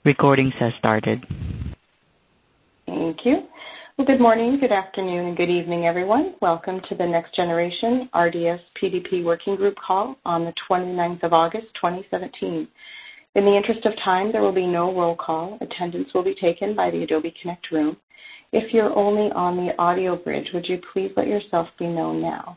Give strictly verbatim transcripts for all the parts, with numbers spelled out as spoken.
Recordings has started. Thank you. Well, good morning, good afternoon, and good evening, everyone. Welcome to the Next Generation R D S P D P Working Group call on the twenty-ninth of August, twenty seventeen. In the interest of time, there will be no roll call. Attendance will be taken by the Adobe Connect room. If you're only on the audio bridge, would you please let yourself be known now?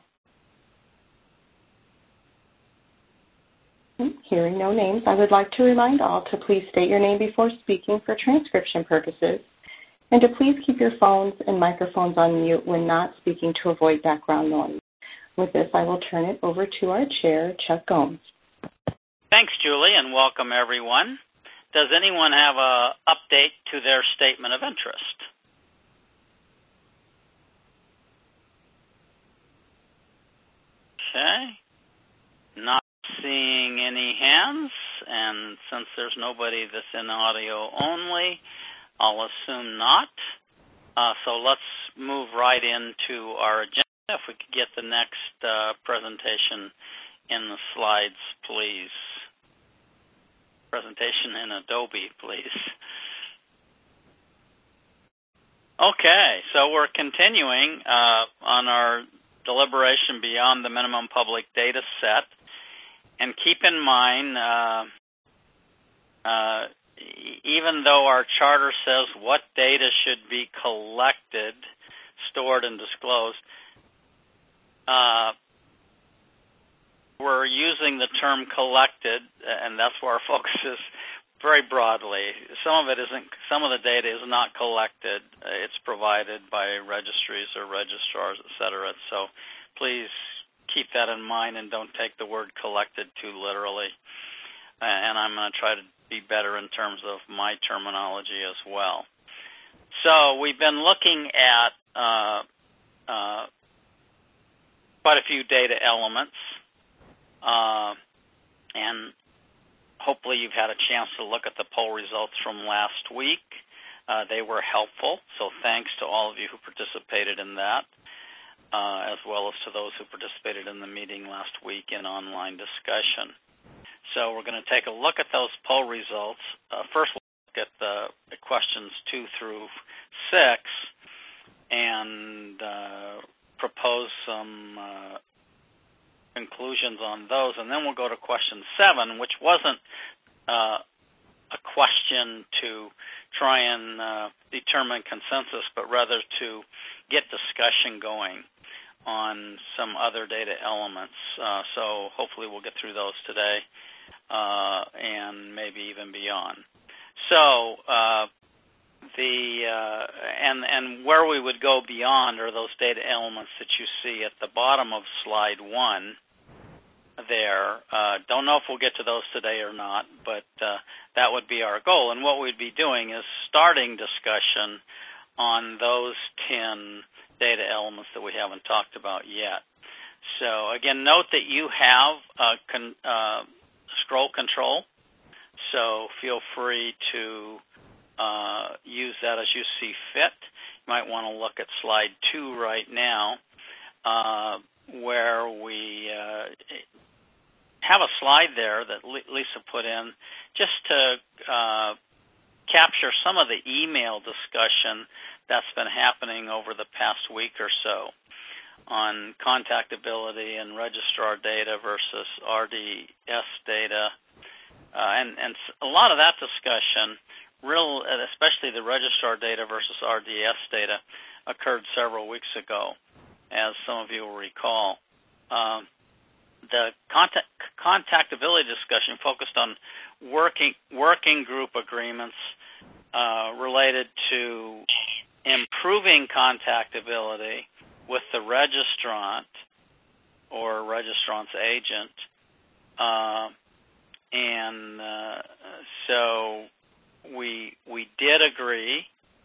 Hearing no names, I would like to remind all to please state your name before speaking for transcription purposes, and to please keep your phones and microphones on mute when not speaking to avoid background noise. With this, I will turn it over to our chair, Chuck Gomes. Thanks, Julie, and welcome everyone. Does anyone have an update to their statement of interest? Okay. Not seeing any hands, and since there's nobody that's in audio only, I'll assume not. Uh, so let's move right into our agenda. If we could get the next uh, presentation in the slides, please. Presentation in Adobe, please. Okay, so we're continuing uh, on our deliberation beyond the minimum public data set. And keep in mind, uh, uh, even though our charter says what data should be collected, stored, and disclosed, uh, we're using the term collected, and that's where our focus is very broadly. Some of it isn't, some of the data is not collected. It's provided by registries or registrars, et cetera. So please keep that in mind and don't take the word collected too literally. And I'm going to try to be better in terms of my terminology as well. So we've been looking at uh, uh, quite a few data elements, uh, and hopefully you've had a chance to look at the poll results from last week. Uh, they were helpful, so thanks to all of you who participated in that. Uh, as well as to those who participated in the meeting last week in online discussion. So we're going to take a look at those poll results. Uh, first, we'll look at the, the questions two through six and uh, propose some uh, conclusions on those. And then we'll go to question seven, which wasn't uh, a question to try and uh, determine consensus, but rather to get discussion going on some other data elements. Uh, so hopefully we'll get through those today uh, and maybe even beyond. So uh, the uh, and and where we would go beyond are those data elements that you see at the bottom of slide one there. Uh, don't know if we'll get to those today or not, but uh, that would be our goal. And what we'd be doing is starting discussion on those ten data elements that we haven't talked about yet. So again, note that you have uh, con uh, scroll control, so feel free to uh, use that as you see fit. You might want to look at slide two right now, uh, where we uh, have a slide there that Lisa put in just to uh, capture some of the email discussion that's been happening over the past week or so on contactability and registrar data versus R D S data. Uh, and, and a lot of that discussion, real, especially the registrar data versus R D S data, occurred several weeks ago, as some of you will recall. Um, the contact, contactability discussion focused on working, working group agreements uh, related to improving contactability with the registrant or registrant's agent. Uh, and uh, so we we did agree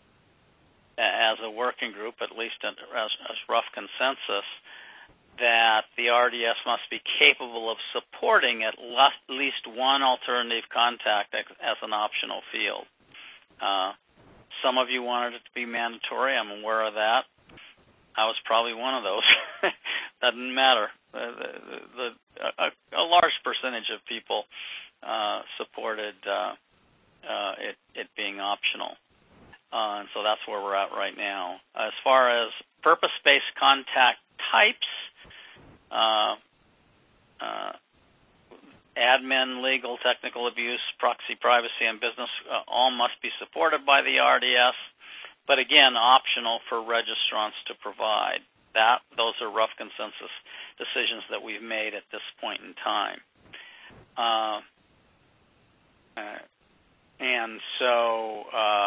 as a working group, at least as, as rough consensus, that the R D S must be capable of supporting at least one alternative contact as an optional field. Uh, some of you wanted it to be mandatory. I'm aware of that. I was probably one of those. Doesn't matter. The, the, the, a, a large percentage of people uh, supported uh, uh, it, it being optional. Uh, and so that's where we're at right now. As far as purpose-based contact types, uh, uh, admin, legal, technical abuse, proxy privacy, and business uh, all must be supported by the R D S, but again, optional for registrants to provide. That those are rough consensus decisions that we've made at this point in time. Uh, uh, and so uh,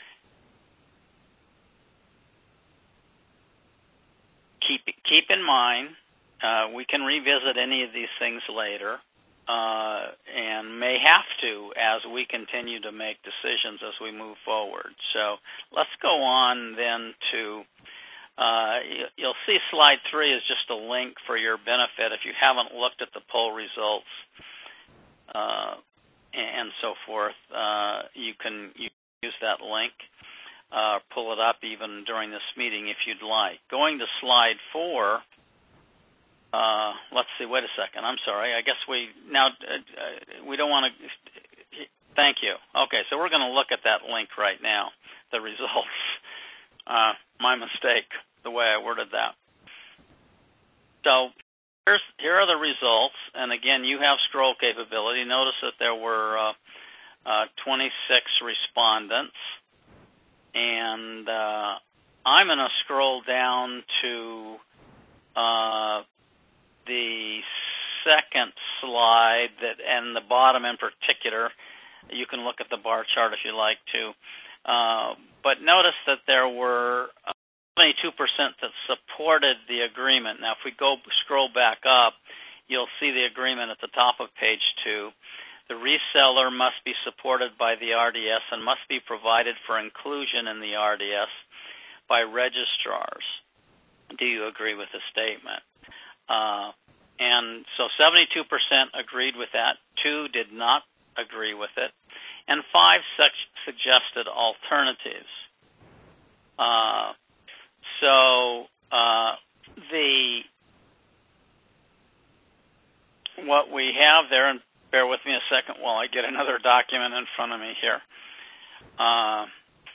keep keep in mind, uh, we can revisit any of these things later. Uh, and may have to as we continue to make decisions as we move forward. So let's go on then to, uh, you'll see slide three is just a link for your benefit. If you haven't looked at the poll results uh, and so forth, uh, you can you use that link, uh, pull it up even during this meeting if you'd like. Going to slide four, Uh, let's see, wait a second. I'm sorry. I guess we now, uh, we don't want to, thank you. Okay, so we're going to look at that link right now, the results. Uh, my mistake, the way I worded that. So here's, here are the results, and again, you have scroll capability. Notice that there were uh, uh, twenty-six respondents, and uh, I'm going to scroll down to uh, the second slide, that, and the bottom in particular. You can look at the bar chart if you like to. Uh, but notice that there were seventy-two percent that supported the agreement. Now, if we go scroll back up, you'll see the agreement at the top of page two. The reseller must be supported by the R D S and must be provided for inclusion in the R D S by registrars. Do you agree with the statement? Uh, and so seventy-two percent agreed with that, two did not agree with it, and five such suggested alternatives. Uh, so uh, the what we have there, and bear with me a second while I get another document in front of me here. Uh,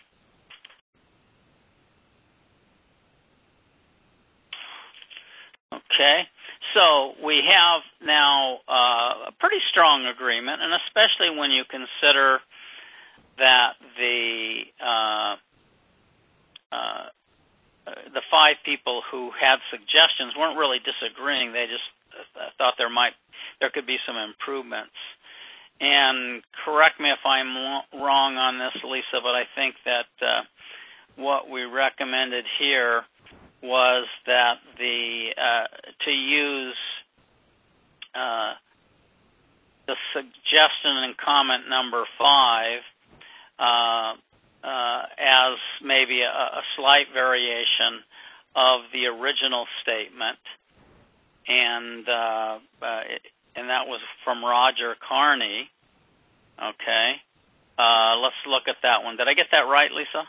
Okay, so we have now uh, a pretty strong agreement, and especially when you consider that the uh, uh, the five people who had suggestions weren't really disagreeing; they just thought there might there could be some improvements. And correct me if I'm wrong on this, Lisa, but I think that uh, what we recommended here was that the uh, to use uh, the suggestion in comment number five uh, uh, as maybe a, a slight variation of the original statement, and uh, uh, it, and that was from Roger Carney. Okay, uh, let's look at that one. Did I get that right, Lisa?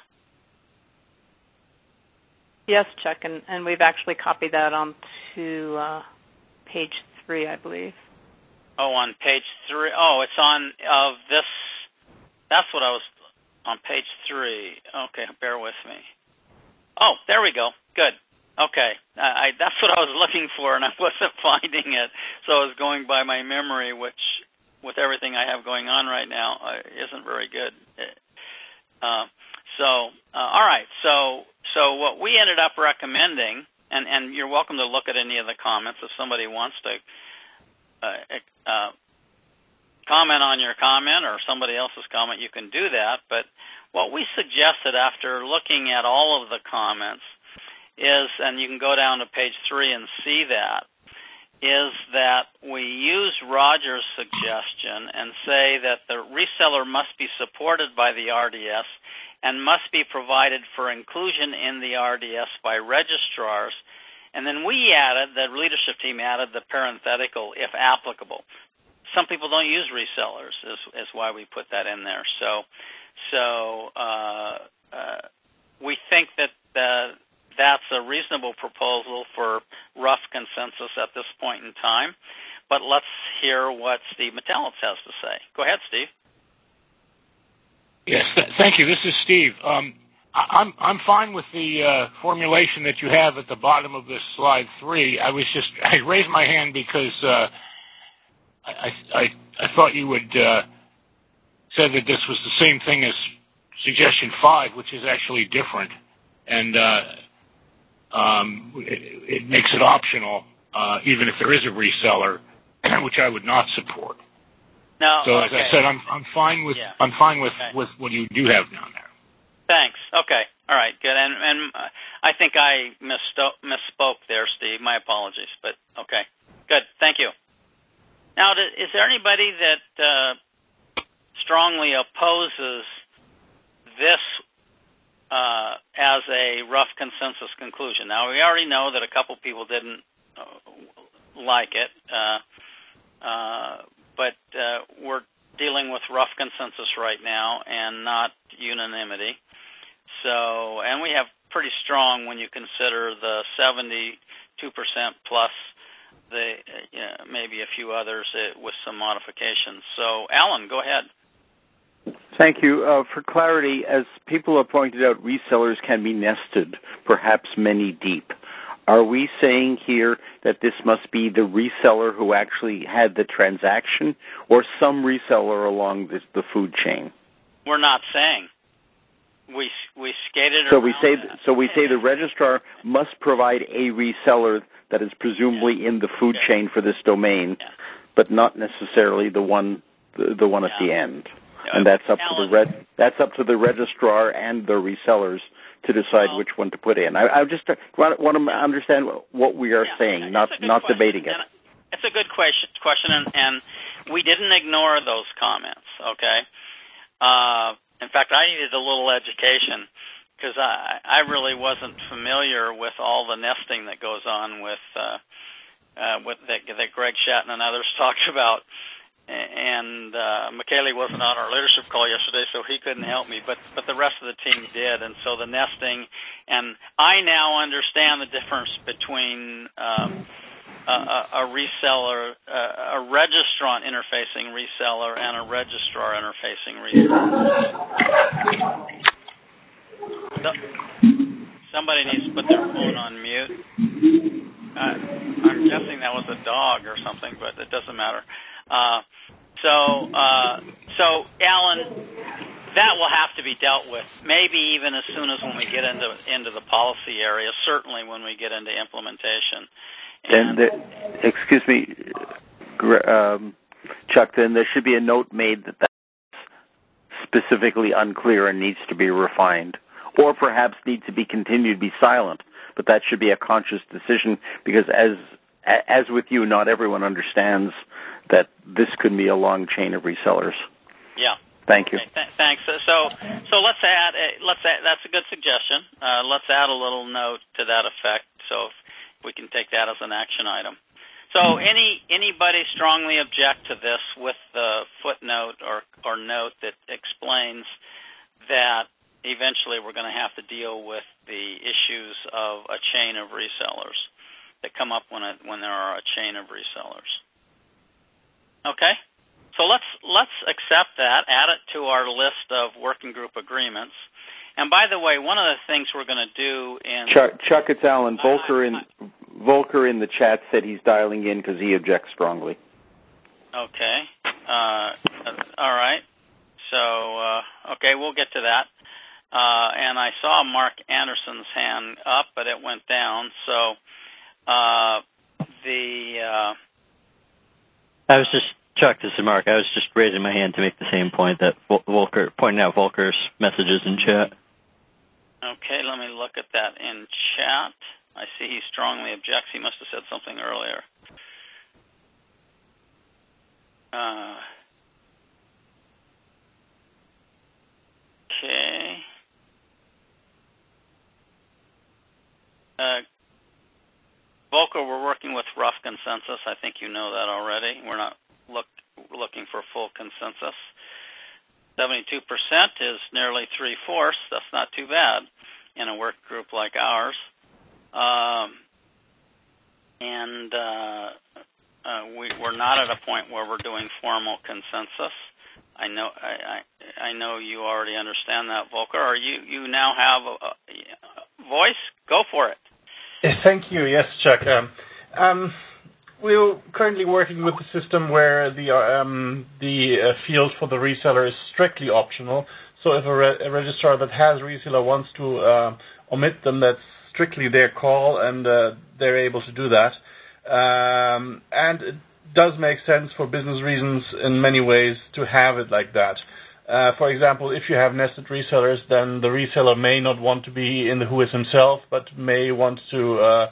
Yes, Chuck, and, and we've actually copied that onto uh, page three, I believe. Oh, on page three. Oh, it's on of this. That's what I was on page three. Okay, bear with me. Oh, there we go. Good. Okay, I, I, that's what I was looking for, and I wasn't finding it, so I was going by my memory, which, with everything I have going on right now, uh, isn't very good. Uh, so, uh, all right. So. So what we ended up recommending, and, and you're welcome to look at any of the comments if somebody wants to uh, uh, comment on your comment or somebody else's comment, you can do that. But what we suggested after looking at all of the comments is, and you can go down to page three and see that, is that we use Roger's suggestion and say that the reseller must be supported by the R D S and must be provided for inclusion in the R D S by registrars. And then we added, the leadership team added the parenthetical, if applicable. Some people don't use resellers, is, is why we put that in there. So so uh, uh, we think that uh, that's a reasonable proposal for rough consensus at this point in time. But let's hear what Steve Metellitz has to say. Go ahead, Steve. Yes, th- thank you. This is Steve. Um, I- I'm I'm fine with the uh, formulation that you have at the bottom of this slide three. I was just I raised my hand because uh, I, I I thought you would uh, said that this was the same thing as suggestion five, which is actually different, and uh, um, it, it makes it optional, uh, even if there is a reseller, which I would not support. No, so okay. as I said, I'm I'm fine with yeah. I'm fine with, okay. with what you do have down there. Thanks. Okay. All right. Good. And and uh, I think I missto- misspoke there, Steve. My apologies. But okay. Good. Thank you. Now, is there anybody that uh, strongly opposes this uh, as a rough consensus conclusion? Now, we already know that a couple people didn't uh, like it. Uh, uh, But uh, we're dealing with rough consensus right now and not unanimity. So, and we have pretty strong when you consider the seventy-two percent plus the uh, you know, maybe a few others uh, with some modifications. So, Alan, go ahead. Thank you. Uh, for clarity, as people have pointed out, resellers can be nested, perhaps many deep. Are we saying here that this must be the reseller who actually had the transaction or some reseller along this, the food chain? We're not saying. We we skated so around we say that. So we say the registrar must provide a reseller that is presumably yeah. in the food yeah. chain for this domain, yeah. but not necessarily the one the, the one yeah. at the end. Yeah. And that's up Alan, to the reg, that's up to the registrar and the resellers to decide well, which one to put in. I, I just want, want to understand what we are yeah, saying, not not question. debating it. And it's a good question, question and, and we didn't ignore those comments, okay? Uh, in fact, I needed a little education because I, I really wasn't familiar with all the nesting that goes on with, uh, uh, with that, that Greg Shatton and others talked about. And uh, Michele wasn't on our leadership call yesterday, so he couldn't help me, but but the rest of the team did. And so the nesting, and I now understand the difference between um, a, a reseller, a, a registrant interfacing reseller, and a registrar interfacing reseller. So, somebody needs to put their phone on mute. Uh, I'm guessing that was a dog or something, but it doesn't matter. Uh, so, uh, so Alan, that will have to be dealt with. Maybe even as soon as when we get into into the policy area. Certainly when we get into implementation. And, and the, excuse me, um, Chuck. Then there should be a note made that that's specifically unclear and needs to be refined, or perhaps needs to be continued to be silent. But that should be a conscious decision because, as as with you, not everyone understands that this could be a long chain of resellers. Yeah. Thank you. Okay, th- thanks. So, so let's add. A, let's add, that's a good suggestion. Uh, let's add a little note to that effect, so if we can take that as an action item. So, any anybody strongly object to this with the footnote or or note that explains that eventually we're going to have to deal with the issues of a chain of resellers that come up when a, when there are a chain of resellers. Okay, so let's let's accept that, add it to our list of working group agreements. And by the way, one of the things we're going to do in Chuck, Chuck it's Alan Volker in Volker in the chat said he's dialing in because he objects strongly. Okay, uh, all right. So uh, okay, we'll get to that. Uh, and I saw Mark Anderson's hand up, but it went down. So uh, the uh, I was just, Chuck, this is Mark. I was just raising my hand to make the same point that Volker, pointing out Volker's messages in chat. Okay, let me look at that in chat. I see he strongly objects. He must have said something earlier. Uh, okay. Uh, Volker, we're working with rough consensus. I think you know that already. We're not look, looking for full consensus. seventy-two percent is nearly three-fourths. That's not too bad in a work group like ours. Um, and uh, uh, we, we're not at a point where we're doing formal consensus. I know I, I, I know you already understand that, Volker. Or you, you now have a, a voice? Go for it. Thank you. Yes, Chuck. Um, um, we're currently working with a system where the um, the uh, field for the reseller is strictly optional. So if a, re- a registrar that has reseller wants to uh, omit them, that's strictly their call, and uh, they're able to do that. Um, and it does make sense for business reasons in many ways to have it like that. Uh, for example, if you have nested resellers, then the reseller may not want to be in the W H O I S himself, but may want to uh,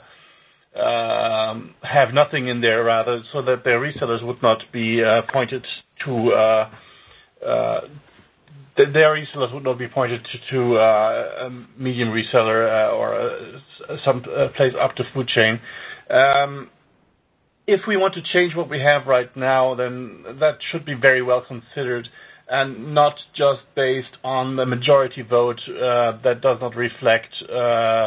um, have nothing in there, rather, so that their resellers would not be uh, pointed to, uh, uh, their resellers would not be pointed to, to uh, a medium reseller uh, or uh, some uh, place up the food chain. Um, if we want to change what we have right now, then that should be very well considered, and not just based on the majority vote uh, that does not reflect uh,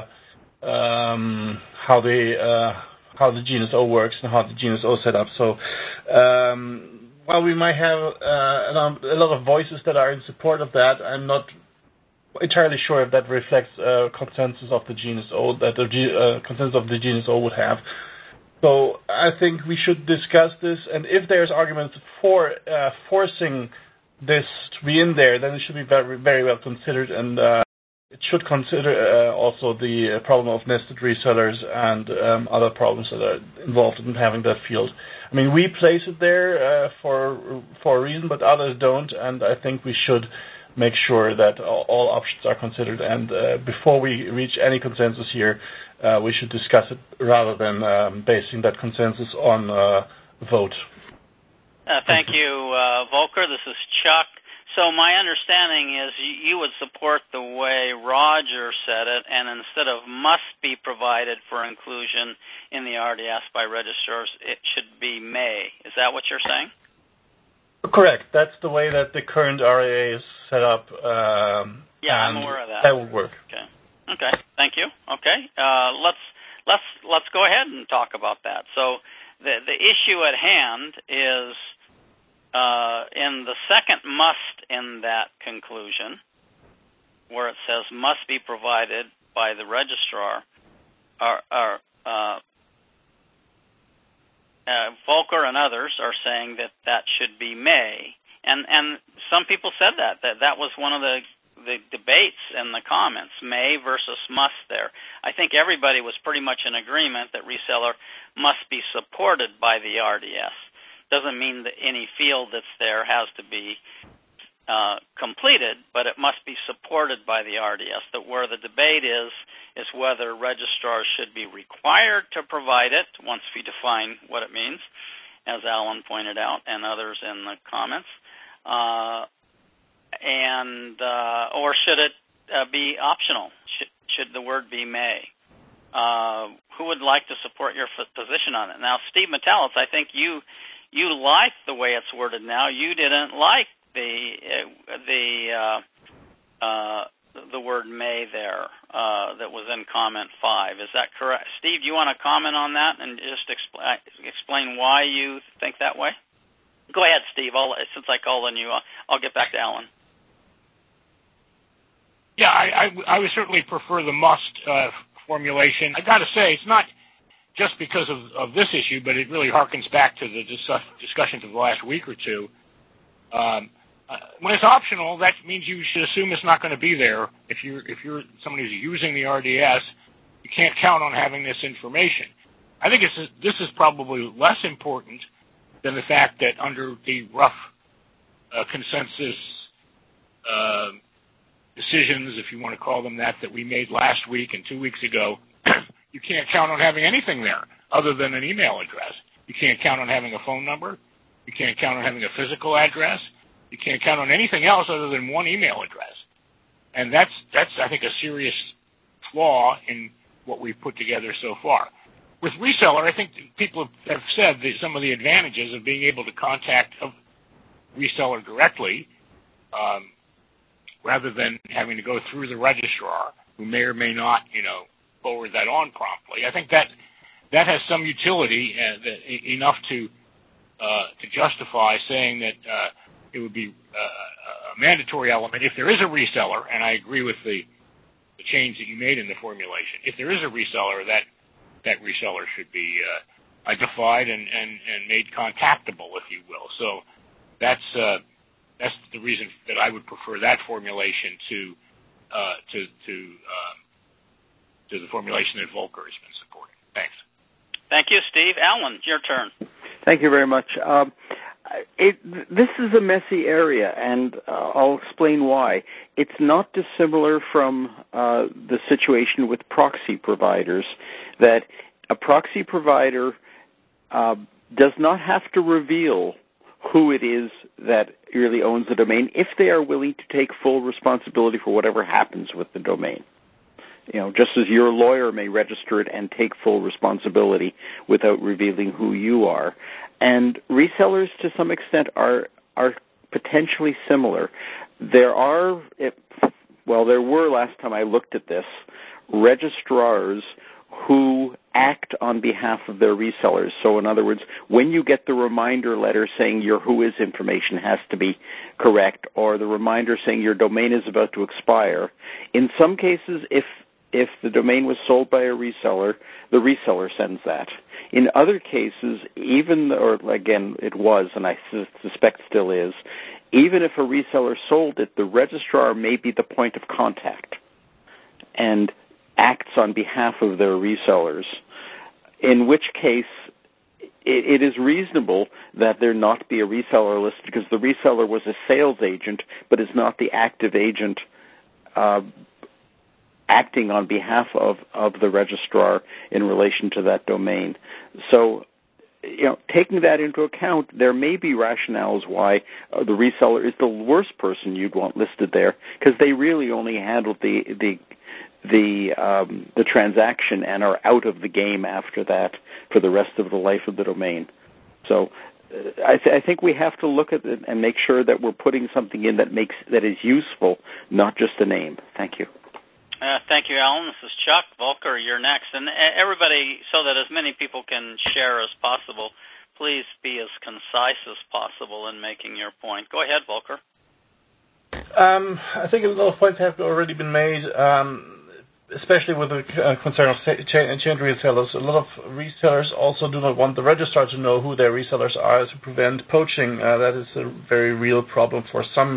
um, how the uh, how the G N S O works and how the G N S O is set up. So, um, while we might have uh, a lot of voices that are in support of that, I'm not entirely sure if that reflects uh, consensus of the G N S O that the G, uh, consensus of the G N S O would have. So I think we should discuss this, and if there's arguments for uh, forcing this to be in there, then it should be very, very well considered, and uh, it should consider uh, also the problem of nested resellers and um, other problems that are involved in having that field. I mean, we place it there uh, for for a reason, but others don't, and I think we should make sure that all, all options are considered. And uh, before we reach any consensus here, uh, we should discuss it rather than um, basing that consensus on uh, vote. Uh, thank you, uh, Volker. This is Chuck. So my understanding is you would support the way Roger said it, and instead of must be provided for inclusion in the R D S by registrars, it should be may. Is that what you're saying? Correct. That's the way that the current R A A is set up. Um, yeah, I'm aware of that. That will work. Okay. Okay. Thank you. Okay. Uh, let's let's let's go ahead and talk about that. So the the issue at hand is. Uh, in the second must in that conclusion, where it says must be provided by the registrar, are, are, uh, uh, Volker and others are saying that that should be may. And and some people said that, that that was one of the, the debates in the comments, may versus must there. I think everybody was pretty much in agreement that reseller must be supported by the R D S. Doesn't mean that any field that's there has to be uh, completed, but it must be supported by the R D S. That where the debate is, is whether registrars should be required to provide it, once we define what it means, as Alan pointed out and others in the comments, uh, and uh, or should it uh, be optional? Should, should the word be may? Uh, who would like to support your f- position on it? Now, Steve Metellus, I think you you like the way it's worded now. You didn't like the uh, the uh, uh, the word may there uh, that was in comment five. Is that correct? Steve, do you want to comment on that and just expl- explain why you think that way? Go ahead, Steve. I'll, since I called on you, I'll, I'll get back to Alan. Yeah, I, I, I would certainly prefer the must uh, formulation. I got to say, it's not just because of, of this issue, but it really harkens back to the dis- discussions of the last week or two. Um, uh, when it's optional, that means you should assume it's not going to be there. If you're if you're somebody who's using the R D S, you can't count on having this information. I think it's, this is probably less important than the fact that under the rough uh, consensus uh, decisions, if you want to call them that, that we made last week and two weeks ago, you can't count on having anything there other than an email address. You can't count on having a phone number. You can't count on having a physical address. You can't count on anything else other than one email address. And that's, that's I think, a serious flaw in what we've put together so far. With reseller, I think people have said that some of the advantages of being able to contact a reseller directly um, rather than having to go through the registrar, who may or may not, you know, forward that on promptly. I think that that has some utility, uh, that, enough to uh, to justify saying that uh, it would be uh, a mandatory element. If there is a reseller, and I agree with the, the change that you made in the formulation, if there is a reseller, that that reseller should be uh, identified and, and, and made contactable, if you will. So that's uh, that's the reason that I would prefer that formulation to uh, to to um, to the formulation that Volcker has been supporting. Thanks. Thank you, Steve. Alan, your turn. Thank you very much. Um, it, this is a messy area, and uh, I'll explain why. It's not dissimilar from uh, the situation with proxy providers, that a proxy provider uh, does not have to reveal who it is that really owns the domain if they are willing to take full responsibility for whatever happens with the domain. You know, just as your lawyer may register it and take full responsibility without revealing who you are. And resellers, to some extent, are are potentially similar. There are, it, well, there were, last time I looked at this, registrars who act on behalf of their resellers. So in other words, when you get the reminder letter saying your who is information has to be correct, or the reminder saying your domain is about to expire, in some cases, if if the domain was sold by a reseller, the reseller sends that. In other cases, even, or again, it was, and I suspect still is, even if a reseller sold it, the registrar may be the point of contact and acts on behalf of their resellers, in which case it, it is reasonable that there not be a reseller list because the reseller was a sales agent but is not the active agent uh, acting on behalf of, of the registrar in relation to that domain. So, you know, taking that into account, there may be rationales why uh, the reseller is the worst person you'd want listed there, because they really only handled the the the um, the transaction and are out of the game after that for the rest of the life of the domain. So, uh, I, th- I think we have to look at it and make sure that we're putting something in that makes that is useful, not just a name. Thank you. Uh, thank you, Alan. This is Chuck. Volker, you're next. And everybody, so that as many people can share as possible, please be as concise as possible in making your point. Go ahead, Volker. Um, I think a lot of points have already been made, um, especially with the uh, concern of chain, chain resellers. A lot of resellers also do not want the registrar to know who their resellers are to prevent poaching. Uh, that is a very real problem for some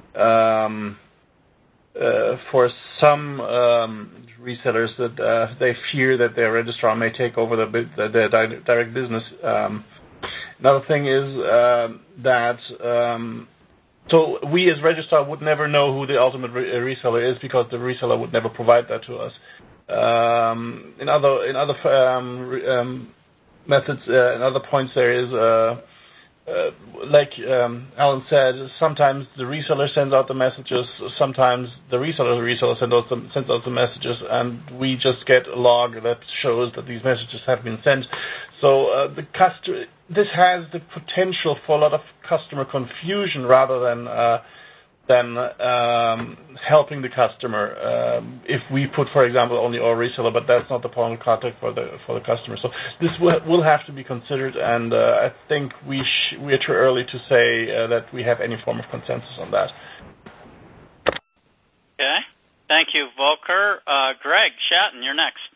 um Uh, for some um, resellers that uh, they fear that their registrar may take over the, the, their di- direct business. Um, another thing is uh, that um, so we as registrar would never know who the ultimate re- reseller is because the reseller would never provide that to us. Um, in other in other um, re- um, methods, uh, in other points, there is. Uh, Uh, like um, Alan said, sometimes the reseller sends out the messages, sometimes the reseller the reseller sends out the, sends out the messages, and we just get a log that shows that these messages have been sent. So uh, the customer, this has the potential for a lot of customer confusion rather than uh, than um, helping the customer. Um, if we put, for example, only our reseller, but that's not the point of contact for the for the customer. So this will, will have to be considered, and uh, I think we sh- we are too early to say uh, that we have any form of consensus on that. Okay, thank you, Volker. Uh, Greg Shatton, you're next.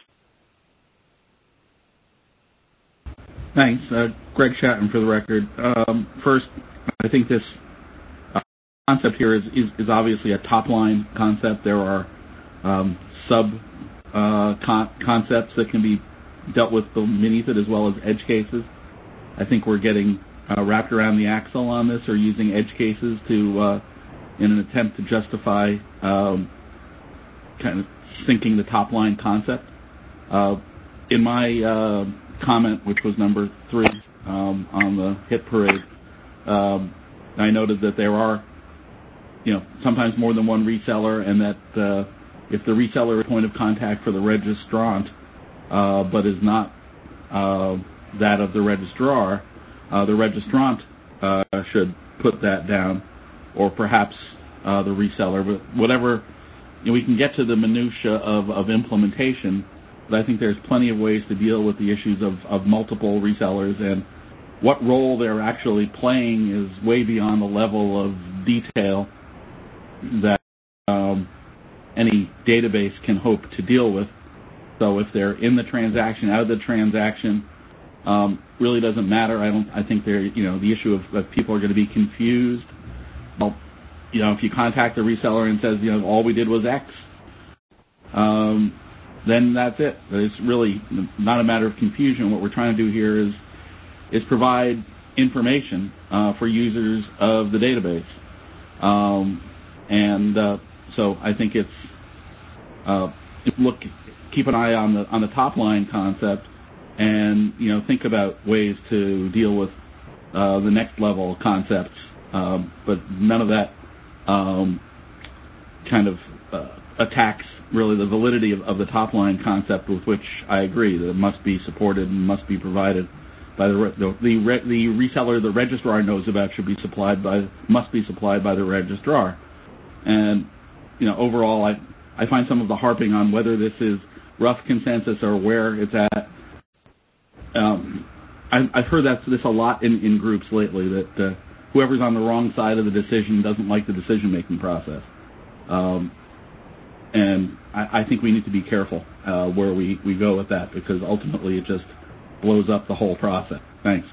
Thanks, uh, Greg Shatton for the record. Um, first, I think this concept here is, is, is obviously a top-line concept. There are um, sub uh, con- concepts that can be dealt with beneath it as well as edge cases. I think we're getting uh, wrapped around the axle on this or using edge cases to, uh, in an attempt to justify um, kind of sinking the top-line concept. Uh, in my uh, comment, which was number three um, on the hit parade, um, I noted that there are you know, sometimes more than one reseller, and that uh, if the reseller is point of contact for the registrant, uh, but is not uh, that of the registrar, uh, the registrant uh, should put that down, or perhaps uh, the reseller. But whatever, you know, we can get to the minutia of, of implementation, but I think there's plenty of ways to deal with the issues of, of multiple resellers and what role they're actually playing is way beyond the level of detail that um, any database can hope to deal with. So if they're in the transaction, out of the transaction, um, really doesn't matter. I don't. I think they're, you know, the issue of, of people are going to be confused. Well, you know, if you contact the reseller and says, you know, all we did was X, um, then that's it. It's really not a matter of confusion. What we're trying to do here is is provide information uh, for users of the database, um, and uh, so I think it's uh, look. Keep an eye on the on the top line concept, and you know think about ways to deal with uh, the next level concepts. Um, but none of that um, kind of uh, attacks really the validity of, of the top line concept, with which I agree that it must be supported and must be provided by the re- the the, re- the reseller the registrar knows about should be supplied by must be supplied by the registrar. And you know overall, I I find some of the harping on whether this is rough consensus or where it's at. Um, I, I've heard that this a lot in, in groups lately, that uh, whoever's on the wrong side of the decision doesn't like the decision-making process. Um, and I, I think we need to be careful uh, where we, we go with that, because ultimately it just blows up the whole process. Thanks.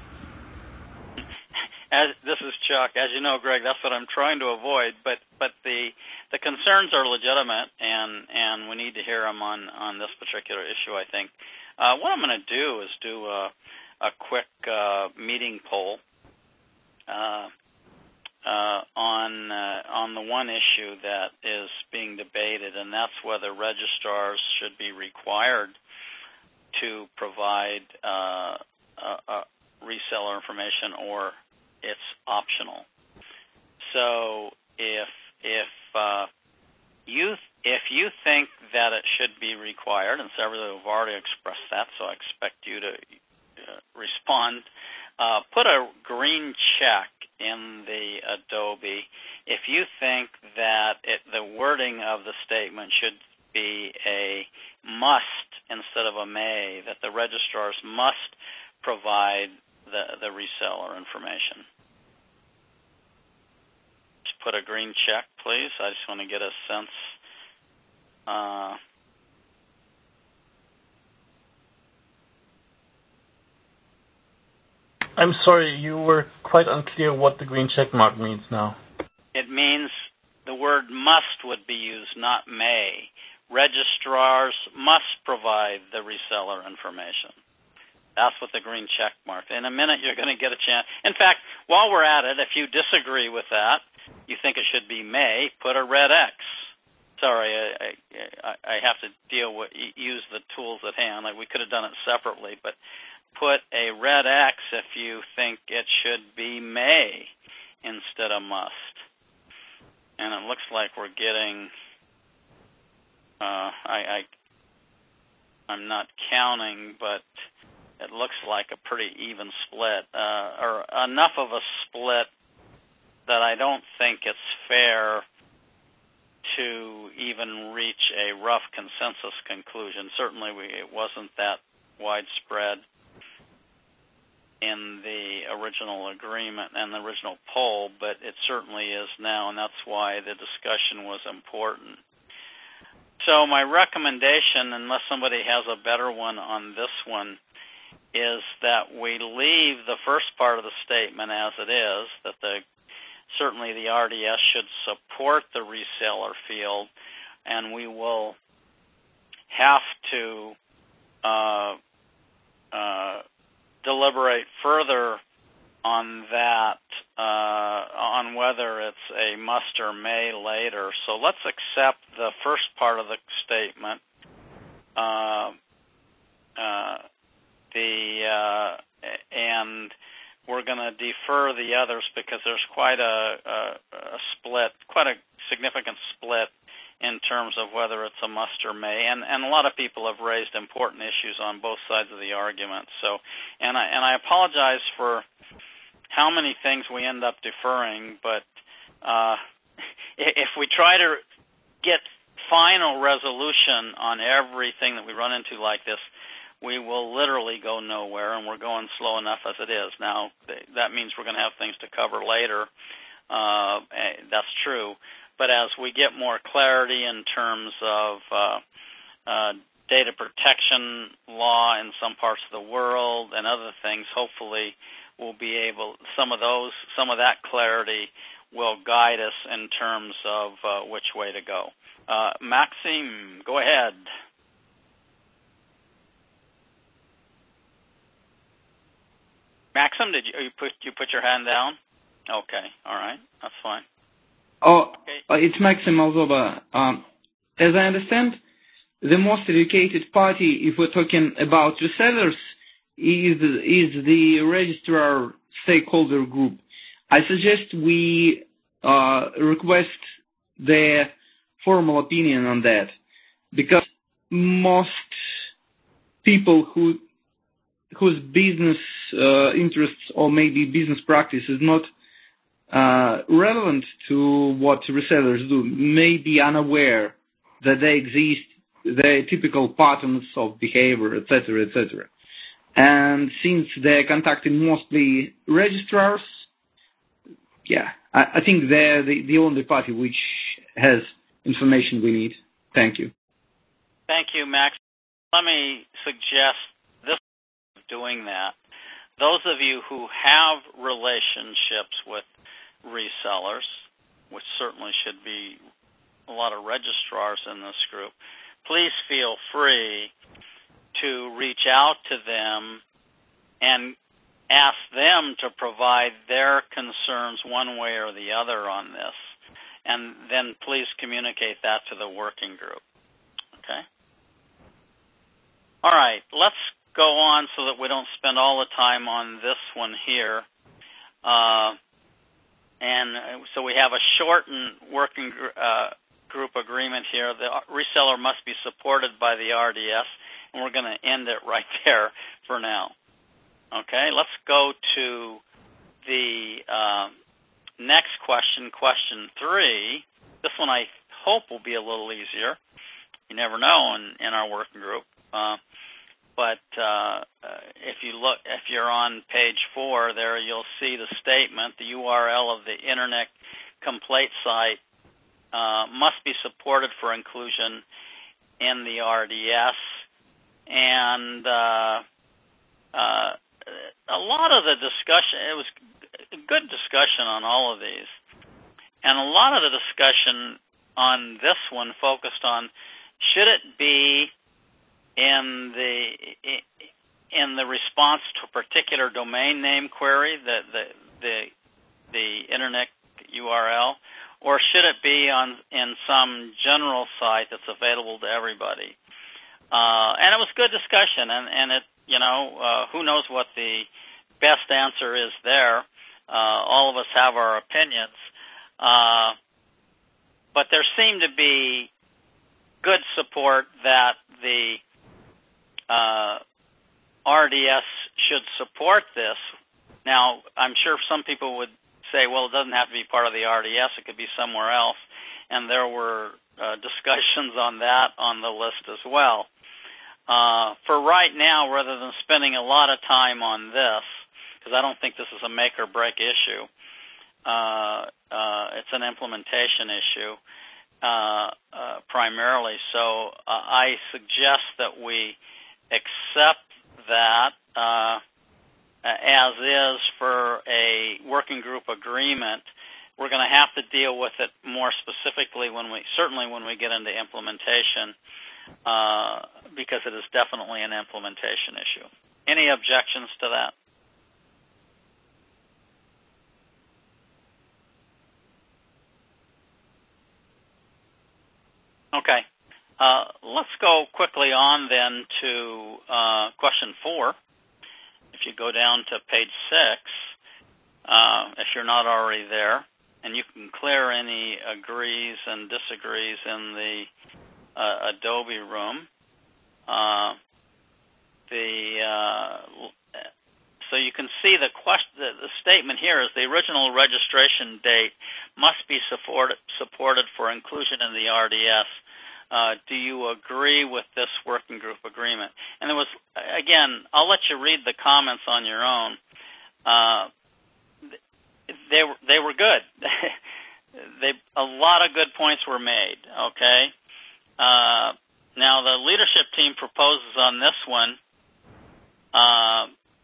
As, this is Chuck. As you know, Greg, that's what I'm trying to avoid. But but the the concerns are legitimate, and, and we need to hear them on, on this particular issue, I think. Uh, what I'm going to do is do a, a quick uh, meeting poll uh, uh, on uh, on the one issue that is being debated, and that's whether registrars should be required to provide uh, uh, uh, reseller information, or it's optional. So if if uh, you if you think that it should be required, and several have already expressed that, so I expect you to uh, respond. Uh, put a green check in the Adobe if you think that it, the wording of the statement should be a must instead of a may, that the registrars must provide the, the reseller information. Just put a green check, please. I just want to get a sense. Uh, I'm sorry, you were quite unclear what the green check mark means now. It means the word must would be used, not may. Registrars must provide the reseller information. That's what the green check mark. In a minute, you're going to get a chance. In fact, while we're at it, if you disagree with that, you think it should be may, put a red X. Sorry, I, I, I have to deal with use the tools at hand. Like, we could have done it separately, but put a red X if you think it should be may instead of must. And it looks like we're getting. Uh, I, I I'm not counting, but it looks like a pretty even split, uh, or enough of a split that I don't think it's fair to even reach a rough consensus conclusion. Certainly we, it wasn't that widespread in the original agreement and the original poll, but it certainly is now, and that's why the discussion was important. So my recommendation, unless somebody has a better one on this one, is that we leave the first part of the statement as it is, that the certainly the R D S should support the reseller field, and we will have to uh, uh, deliberate further on that, uh, on whether it's a must or may later. So let's accept the first part of the statement. Uh, uh, the uh, and we're going to defer the others because there's quite a, a, a split, quite a significant split in terms of whether it's a must or may, and, and a lot of people have raised important issues on both sides of the argument. So, and I and I apologize for how many things we end up deferring, but uh, if we try to get final resolution on everything that we run into like this, we will literally go nowhere, and we're going slow enough as it is. Now, that means we're going to have things to cover later. Uh, that's true. But as we get more clarity in terms of uh, uh, data protection law in some parts of the world and other things, hopefully we'll be able, some of those, some of that clarity will guide us in terms of uh, which way to go. Uh, Maxime, go ahead. Maxim, did you, you put you put your hand down? Okay, all right, that's fine. Oh, okay. uh, it's Maxim Alzoba. Um, as I understand, the most educated party, if we're talking about resellers, is is the registrar stakeholder group. I suggest we uh, request their formal opinion on that, because most people who whose business uh, interests or maybe business practice is not uh, relevant to what resellers do may be unaware that they exist, their typical patterns of behavior, et cetera, et cetera. And since they're contacting mostly registrars, yeah, I, I think they're the, the only party which has information we need. Thank you. Thank you, Max. Let me suggest this doing that. Those of you who have relationships with resellers, which certainly should be a lot of registrars in this group, please feel free to reach out to them and ask them to provide their concerns one way or the other on this. And then please communicate that to the working group. Okay? All right, let's go on so that we don't spend all the time on this one here. Uh, and so we have a shortened working uh, group agreement here. The reseller must be supported by the R D S, and we're going to end it right there for now. Okay, let's go to the uh, next question, question three. This one I hope will be a little easier. You never know in, in our working group. Uh, but uh, if you look, if you're on page four there, you'll see the statement, the U R L of the Internet complaint site uh, must be supported for inclusion in the R D S. And uh, uh, a lot of the discussion, it was a good discussion on all of these. And a lot of the discussion on this one focused on, should it be in the in the response to a particular domain name query, the the the, the Internet U R L, or should it be on in some general site that's available to everybody? Uh, and it was good discussion, and, and it, you know, uh, who knows what the best answer is there. Uh, all of us have our opinions. Uh, but there seemed to be good support that the uh, R D S should support this. Now, I'm sure some people would say, well, it doesn't have to be part of the R D S. It could be somewhere else. And there were uh, discussions on that on the list as well. Uh, for right now, rather than spending a lot of time on this, because I don't think this is a make or break issue, uh, uh, it's an implementation issue uh, uh, primarily. So uh, I suggest that we accept that uh, as is for a working group agreement. We're going to have to deal with it more specifically when we, certainly when we get into implementation, uh, because it is definitely an implementation issue. Any objections to that? Okay. Uh, let's go quickly on then to uh, question four. If you go down to page six, uh, if you're not already there, and you can clear any agrees and disagrees in the uh, Adobe room. Uh, the uh, so you can see the question. The, the statement here is the original registration date must be supported supported for inclusion in the R D S. uh, do you agree with this working group agreement? And there was, again, I'll let you read the comments on your own. Uh, they were they were good. they a lot of good points were made. Okay. Uh, now the leadership team proposes on this one. Uh,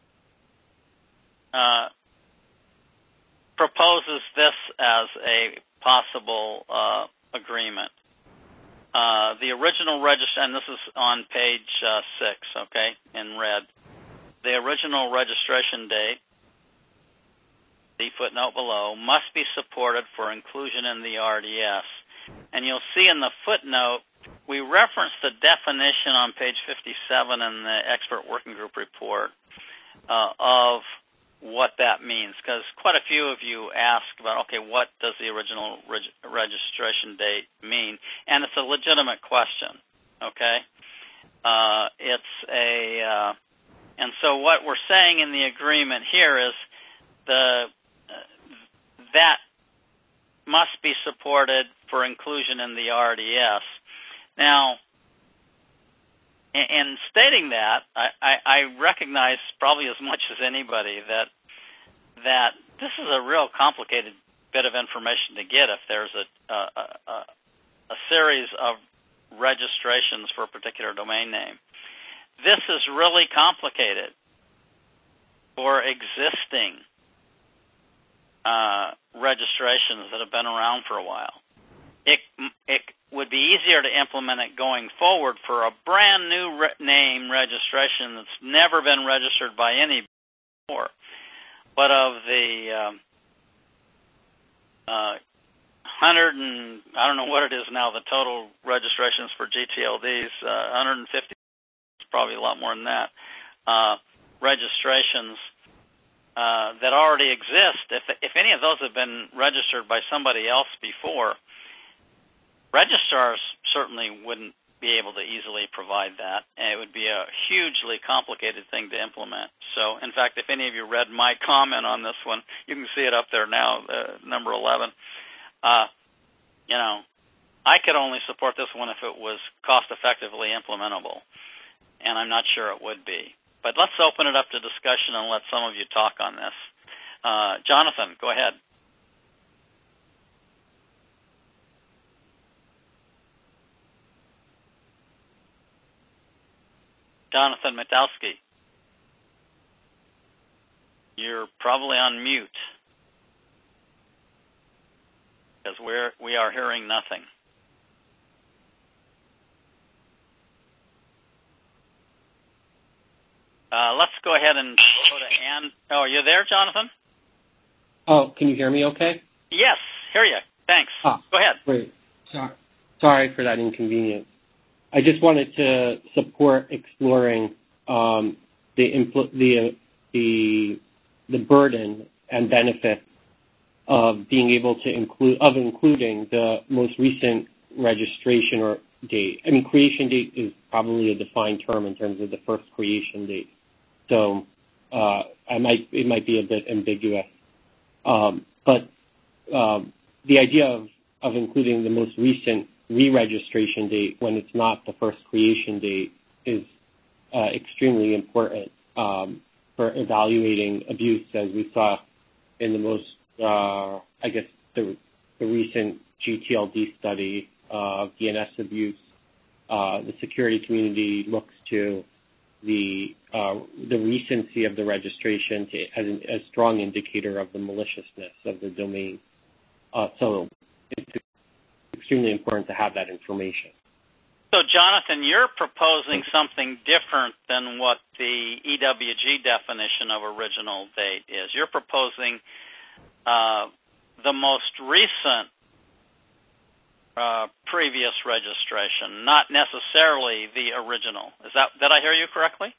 uh, proposes this as a possible uh, agreement. Uh, the original register, and this is on page uh, six, okay, in red. The original registration date, the footnote below, must be supported for inclusion in the R D S. And you'll see in the footnote, we reference the definition on page fifty-seven in the expert working group report uh, of what that means, because quite a few of you ask about, okay, what does the original reg- registration date mean? And it's a legitimate question, okay? Uh, it's a, uh, and so what we're saying in the agreement here is the uh, that must be supported for inclusion in the R D S. Now, in, in stating that, I, I, I recognize probably as much as anybody that that this is a real complicated bit of information to get if there's a, a, a, a series of registrations for a particular domain name. This is really complicated for existing uh, registrations that have been around for a while. It, it would be easier to implement it going forward for a brand new re- name registration that's never been registered by any before. But of the um, uh, hundred and I don't know what it is now, the total registrations for G T L Ds, uh, one hundred fifty, probably a lot more than that, uh, registrations uh, that already exist. If if any of those have been registered by somebody else before, registrars certainly wouldn't be able to easily provide that, and it would be a hugely complicated thing to implement. So, in fact, if any of you read my comment on this one, you can see it up there now, uh, number eleven. Uh, you know, I could only support this one if it was cost-effectively implementable, and I'm not sure it would be. But let's open it up to discussion and let some of you talk on this. Uh, Jonathan, go ahead. Jonathan Matowski, you're probably on mute because we're we are hearing nothing. Uh, let's go ahead and go to Ann. Oh, are you there, Jonathan? Oh, can you hear me okay? Yes, hear you. Thanks. Ah, go ahead. Great. Sorry for that inconvenience. I just wanted to support exploring um, the, impl- the the the burden and benefit of being able to include of including the most recent registration or date. I mean, creation date is probably a defined term in terms of the first creation date, so uh, I might it might be a bit ambiguous. Um, but um, the idea of of including the most recent re-registration date when it's not the first creation date is uh, extremely important um, for evaluating abuse, as we saw in the most, uh, I guess, the, the recent G T L D study of D N S abuse. Uh, the security community looks to the uh, the recency of the registration to, as a strong indicator of the maliciousness of the domain. Uh, so it's extremely important to have that information. So, Jonathan, you're proposing something different than what the E W G definition of original date is. You're proposing uh, the most recent uh, previous registration, not necessarily the original. Is that, did I hear you correctly?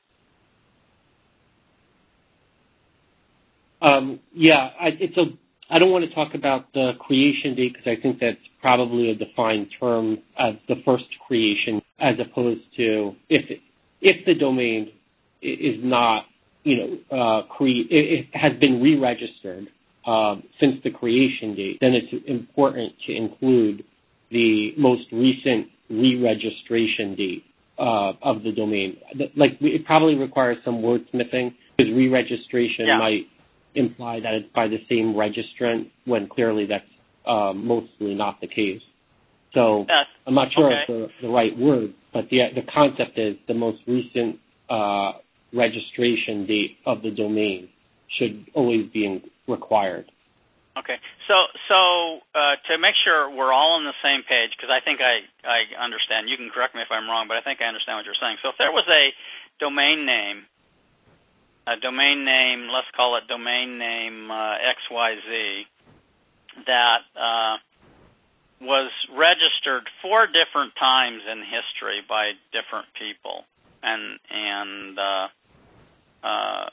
Um, yeah, I, it's a. I don't want to talk about the creation date because I think that's probably a defined term as the first creation, as opposed to if if the domain is not, you know, uh, cre- it has been re-registered um, since the creation date, then it's important to include the most recent re-registration date uh, of the domain. Like, it probably requires some wordsmithing, because re-registration yeah. might imply that it's by the same registrant, when clearly that's uh, mostly not the case. So yes. I'm not sure okay. of the, the right word, but the the concept is the most recent uh, registration date of the domain should always be in, required. Okay, so so uh, to make sure we're all on the same page, because I think I, I understand. You can correct me if I'm wrong, but I think I understand what you're saying. So if there was a domain name, a domain name, let's call it domain name uh, X Y Z, that uh, was registered four different times in history by different people, and and uh, uh,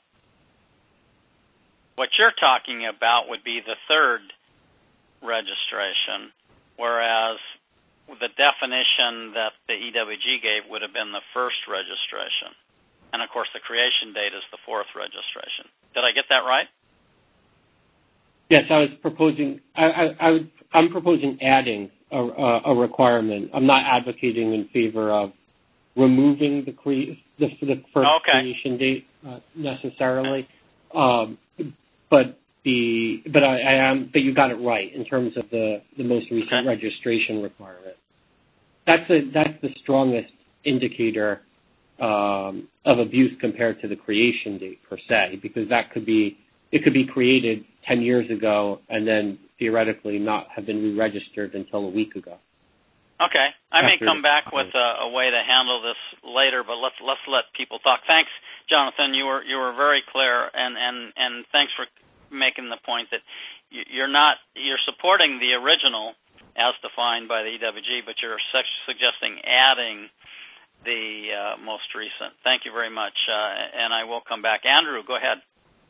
what you're talking about would be the third registration, whereas the definition that the E W G gave would have been the first registration. And, of course, the creation date is the fourth registration. Did I get that right? Yes, I was proposing, I, I, I would, I'm proposing adding a, a, a requirement. I'm not advocating in favor of removing the, cre- the, the first okay. creation date uh, necessarily. Um, But the but I, I am but you got it right in terms of the, the most recent okay. registration requirement. That's a that's the strongest indicator um, of abuse compared to the creation date per se, because that could be it could be created ten years ago and then theoretically not have been re-registered until a week ago. Okay, I may come the, back with a, a way to handle this later, but let's let's let people talk. Thanks, Jonathan. You were you were very clear, and and and thanks for making the point that you're not you're supporting the original as defined by the E W G, but you're suggesting adding the uh, most recent. Thank you very much, uh, and I will come back. Andrew, go ahead.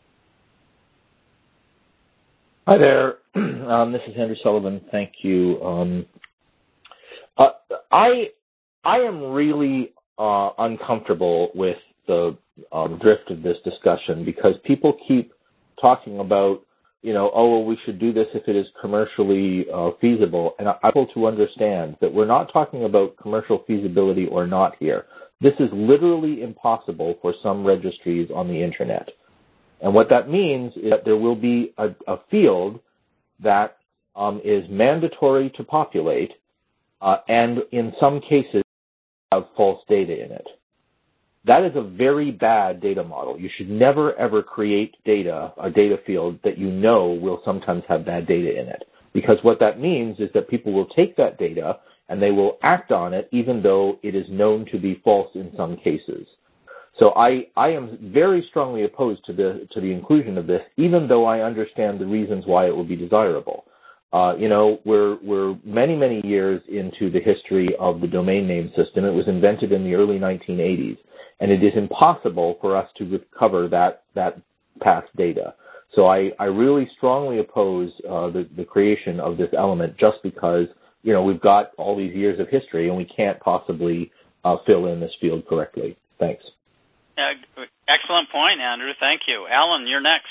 Hi there. Um, this is Andrew Sullivan. Thank you. Um, uh, I I am really uh, uncomfortable with the um, drift of this discussion, because people keep talking about, you know, oh, well, we should do this if it is commercially uh, feasible. And I'm able to understand that we're not talking about commercial feasibility or not here. This is literally impossible for some registries on the Internet. And what that means is that there will be a, a field that um, is mandatory to populate, uh, and in some cases have false data in it. That is a very bad data model. You should never, ever create data, a data field that you know will sometimes have bad data in it. Because what that means is that people will take that data and they will act on it even though it is known to be false in some cases. So I, I am very strongly opposed to the, to the inclusion of this, even though I understand the reasons why it will be desirable. Uh, you know, we're, we're many, many years into the history of the domain name system. It was invented in the early nineteen eighties. And it is impossible for us to recover that, that past data. So I, I really strongly oppose uh, the, the creation of this element, just because, you know, we've got all these years of history and we can't possibly uh, fill in this field correctly. Thanks. Uh, excellent point, Andrew. Thank you. Alan, you're next.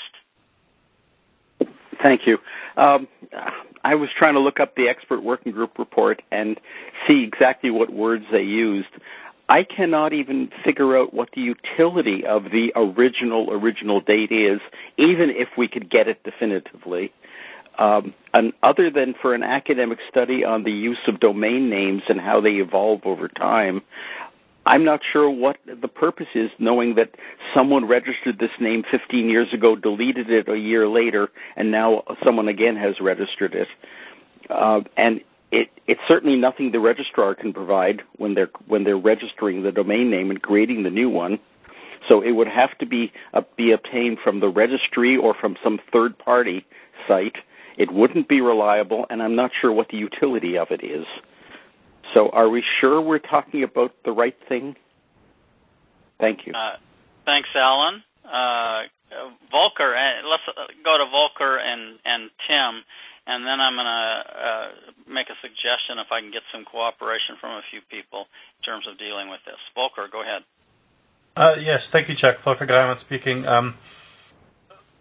Thank you. Um, I was trying to look up the expert working group report and see exactly what words they used. I cannot even figure out what the utility of the original, original date is, even if we could get it definitively. Um, and other than for an academic study on the use of domain names and how they evolve over time, I'm not sure what the purpose is, knowing that someone registered this name fifteen years ago, deleted it a year later, and now someone again has registered it. Uh, and It, it's certainly nothing the registrar can provide when they're when they're registering the domain name and creating the new one. So it would have to be uh, be obtained from the registry or from some third-party site. It wouldn't be reliable, and I'm not sure what the utility of it is. So are we sure we're talking about the right thing? Thank you. Uh, thanks, Alan. Uh, Volker, uh, let's go to Volker and, and Tim. And then I'm going to uh, make a suggestion if I can get some cooperation from a few people in terms of dealing with this. Volker, go ahead. Uh, yes, thank you, Chuck. Volker Greimann speaking. Um,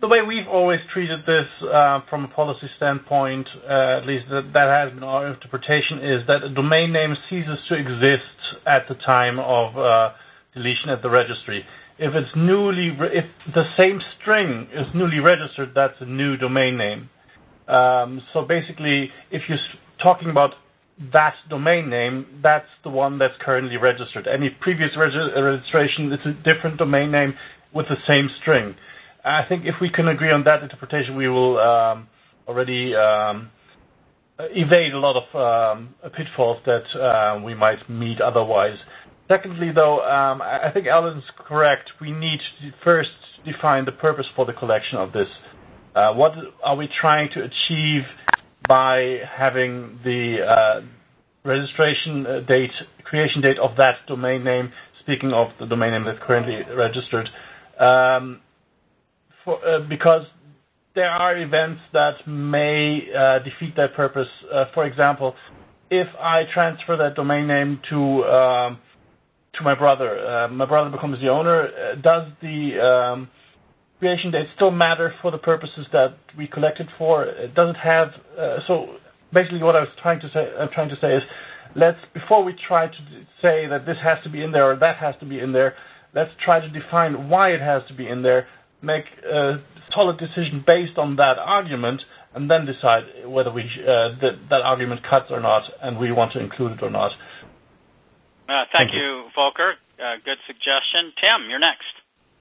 the way we've always treated this uh, from a policy standpoint, uh, at least that, that has been our interpretation, is that a domain name ceases to exist at the time of uh, deletion at the registry. If it's newly, re- if the same string is newly registered, that's a new domain name. Um, so basically, if you're talking about that domain name, that's the one that's currently registered. Any previous reg- registration is a different domain name with the same string. I think if we can agree on that interpretation, we will um, already um, evade a lot of um, pitfalls that uh, we might meet otherwise. Secondly, though, um, I think Alan's correct. We need to first define the purpose for the collection of this. Uh, what are we trying to achieve by having the uh, registration date, creation date of that domain name, speaking of the domain name that's currently registered? Um, For, uh, because there are events that may uh, defeat that purpose. Uh, for example, if I transfer that domain name to um, to my brother, uh, my brother becomes the owner. Uh, does the um, creation date still matter for the purposes that we collected for? It doesn't have. Uh, so basically, what I was trying to say, I'm trying to say is, let's before we try to say that this has to be in there or that has to be in there, let's try to define why it has to be in there. Make a solid decision based on that argument, and then decide whether we uh, that, that argument cuts or not, and we want to include it or not. Uh, thank, thank you, you, Volker. Uh, good suggestion. Tim, you're next.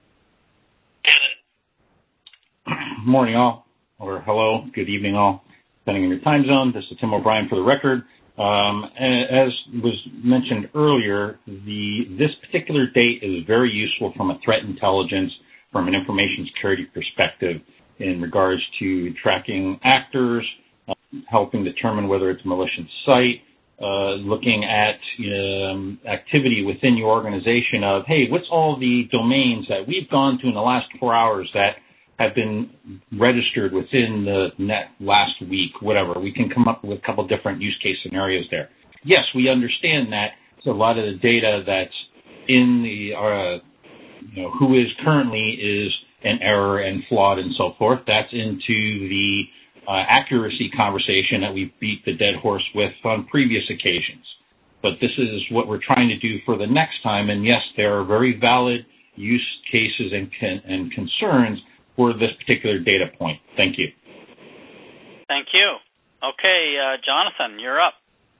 Morning, all, or hello, good evening, all, depending on your time zone. This is Tim O'Brien for the record. Um, as was mentioned earlier, the this particular date is very useful from a threat intelligence, from an information security perspective, in regards to tracking actors, uh, helping determine whether it's a malicious site, uh, looking at um, activity within your organization of, hey, what's all the domains that we've gone to in the last four hours that have been registered within the net last week, whatever. We can come up with a couple different use case scenarios there. Yes, we understand that so a lot of the data that's in the uh, you know, who is currently is an error and flawed and so forth. That's into the uh, accuracy conversation that we beat the dead horse with on previous occasions. But this is what we're trying to do for the next time. And yes, there are very valid use cases and, con- and concerns for this particular data point. Thank you. Thank you. Okay, uh, Jonathan, you're up.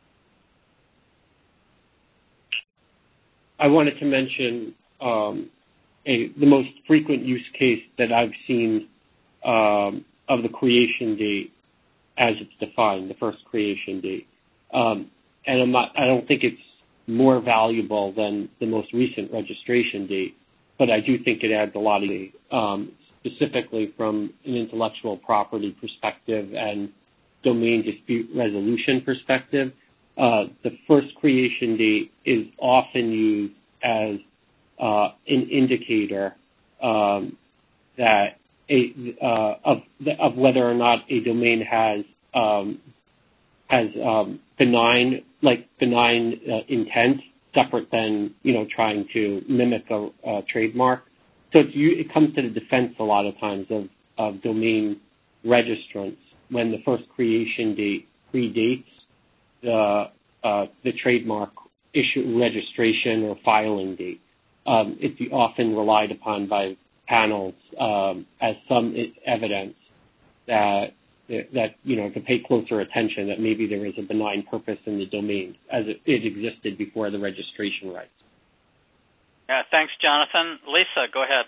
I wanted to mention um, A, the most frequent use case that I've seen um, of the creation date as it's defined, the first creation date. Um, and I'm not, I don't think it's more valuable than the most recent registration date, but I do think it adds a lot of, um, specifically from an intellectual property perspective and domain dispute resolution perspective. Uh, the first creation date is often used as Uh, an indicator um, that a, uh, of of whether or not a domain has um, has um, benign like benign uh, intent, separate than you know trying to mimic a, a trademark. So it's, it comes to the defense a lot of times of, of domain registrants when the first creation date predates the uh, the trademark issue registration or filing date. Um, it's often relied upon by panels um, as some evidence that that you know to pay closer attention that maybe there is a benign purpose in the domain as it, it existed before the registration rights. Yeah, thanks, Jonathan. Lisa, go ahead.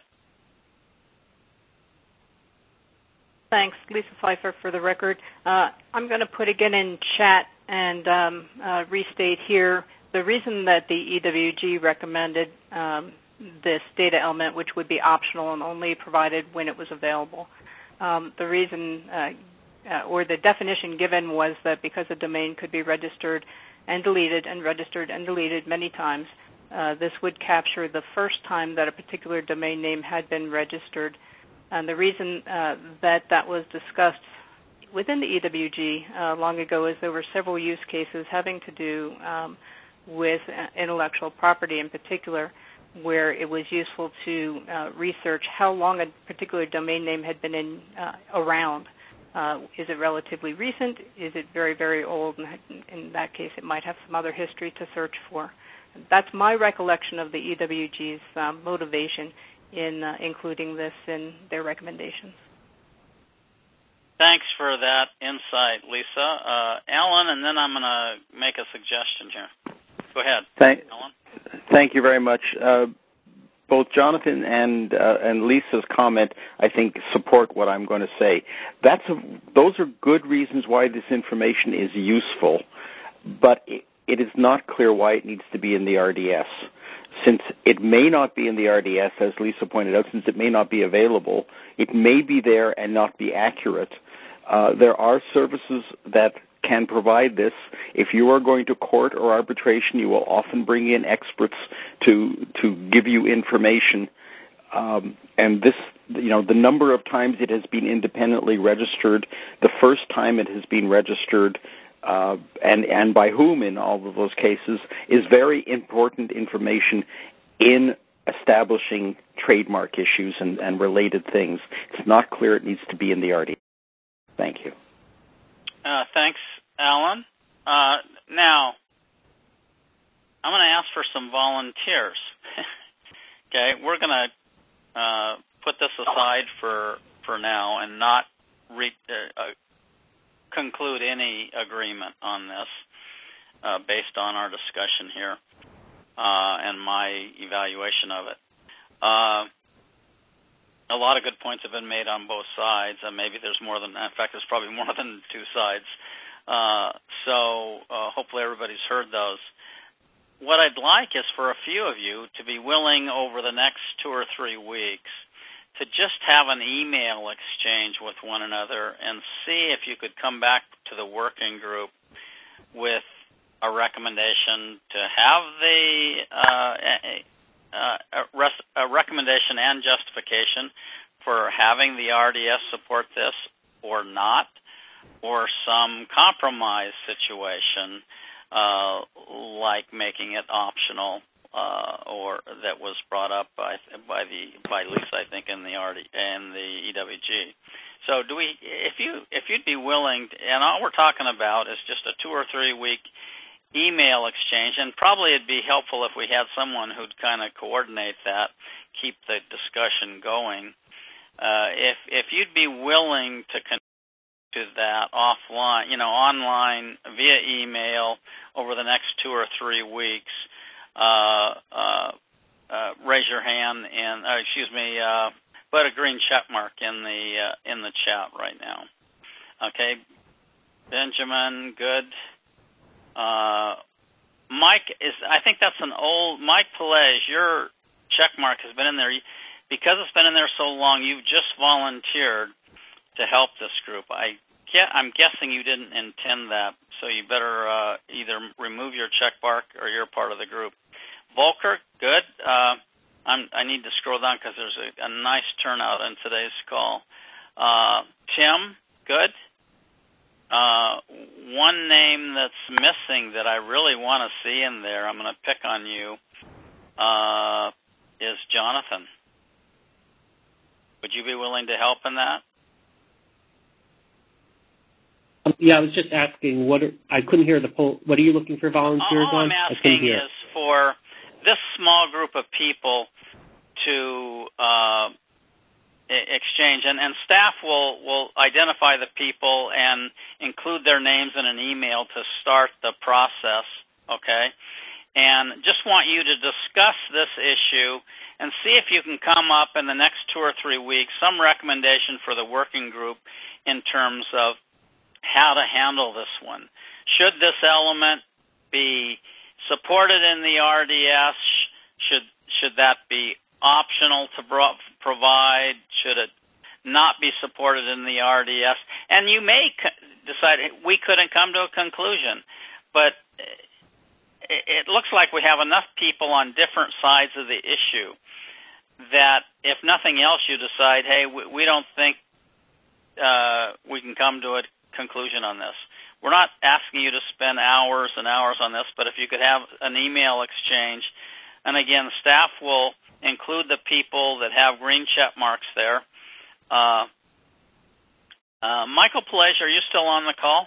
Thanks, Lisa Pfeiffer for the record. Uh, I'm going to put again in chat and um, uh, restate here. The reason that the E W G recommended um, this data element, which would be optional and only provided when it was available, um, the reason uh, uh, or the definition given was that because a domain could be registered and deleted and registered and deleted many times, uh, this would capture the first time that a particular domain name had been registered. And the reason uh, that that was discussed within the E W G uh, long ago is there were several use cases having to do um, with intellectual property in particular, where it was useful to uh, research how long a particular domain name had been in uh, around. Uh, is it relatively recent? Is it very, very old? And in that case, it might have some other history to search for. That's my recollection of the E W G's uh, motivation in uh, including this in their recommendations. Thanks for that insight, Lisa. Uh, Alan, and then I'm going to make a suggestion here. Go ahead, Thank, Alan. Thank you very much. Uh, both Jonathan and uh, and Lisa's comment, I think, support what I'm going to say. That's a, those are good reasons why this information is useful, but it, it is not clear why it needs to be in the R D S. Since it may not be in the R D S, as Lisa pointed out, since it may not be available, it may be there and not be accurate. Uh, there are services that can provide this. If you are going to court or arbitration, you will often bring in experts to to give you information. Um, and this, you know, the number of times it has been independently registered, the first time it has been registered, uh, and and by whom in all of those cases, is very important information in establishing trademark issues and, and related things. It's not clear it needs to be in the R D S. Thank you. Uh, thanks, Alan. Uh, now, I'm going to ask for some volunteers. Okay, we're going to uh, put this aside for for now and not re- uh, conclude any agreement on this uh, based on our discussion here uh, and my evaluation of it. Uh, A lot of good points have been made on both sides, and maybe there's more than that. In fact, there's probably more than two sides. Uh, so uh, hopefully everybody's heard those. What I'd like is for a few of you to be willing over the next two or three weeks to just have an email exchange with one another and see if you could come back to the working group with a recommendation to have the uh, Uh, a, res- a recommendation and justification for having the R D S support this or not, or some compromise situation uh, like making it optional, uh, or that was brought up by by the by Lisa, I think, in the R D and the E W G. So, do we? If you if you'd be willing, to, and all we're talking about is just a two or three week email exchange, and probably it'd be helpful if we had someone who'd kind of coordinate that, keep the discussion going. Uh, if if you'd be willing to connect to that offline, you know, online via email over the next two or three weeks, uh, uh, uh, raise your hand and, uh, excuse me, uh, put a green check mark in the uh, in the chat right now. Okay, Benjamin, good. Uh, Mike is, I think that's an old, Mike Pelage, your check mark has been in there. Because it's been in there so long, you've just volunteered to help this group. I get, I'm guessing you didn't intend that, so you better uh, either remove your check mark or you're part of the group. Volker, good. Uh, I'm, I need to scroll down because there's a, a nice turnout in today's call. Uh, Tim, good. Uh, one name that's missing that I really want to see in there, I'm going to pick on you, uh, is Jonathan. Would you be willing to help in that? Um, yeah, I was just asking. What are, I couldn't hear the poll. What are you looking for volunteers All on? I'm I couldn't asking hear. is for this small group of people to uh, exchange, and, and staff will, will identify the people and include their names in an email to start the process, okay? And just want you to discuss this issue and see if you can come up in the next two or three weeks some recommendation for the working group in terms of how to handle this one. Should this element be supported in the R D S? Should should that be optional to bro- provide? Should it not be supported in the R D S? And you may c- decide we couldn't come to a conclusion, but it, it looks like we have enough people on different sides of the issue that if nothing else, you decide, hey, we, we don't think uh, we can come to a conclusion on this. We're not asking you to spend hours and hours on this, but if you could have an email exchange And again, staff will include the people that have green check marks there. Uh, uh, Michael Pelage, are you still on the call?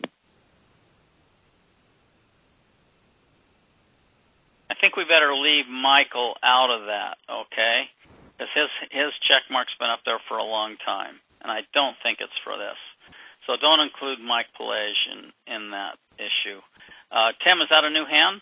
I think we better leave Michael out of that, okay? Because his, his check mark's been up there for a long time, and I don't think it's for this. So don't include Mike Pelage in, in that issue. Uh, Tim, is that a new hand?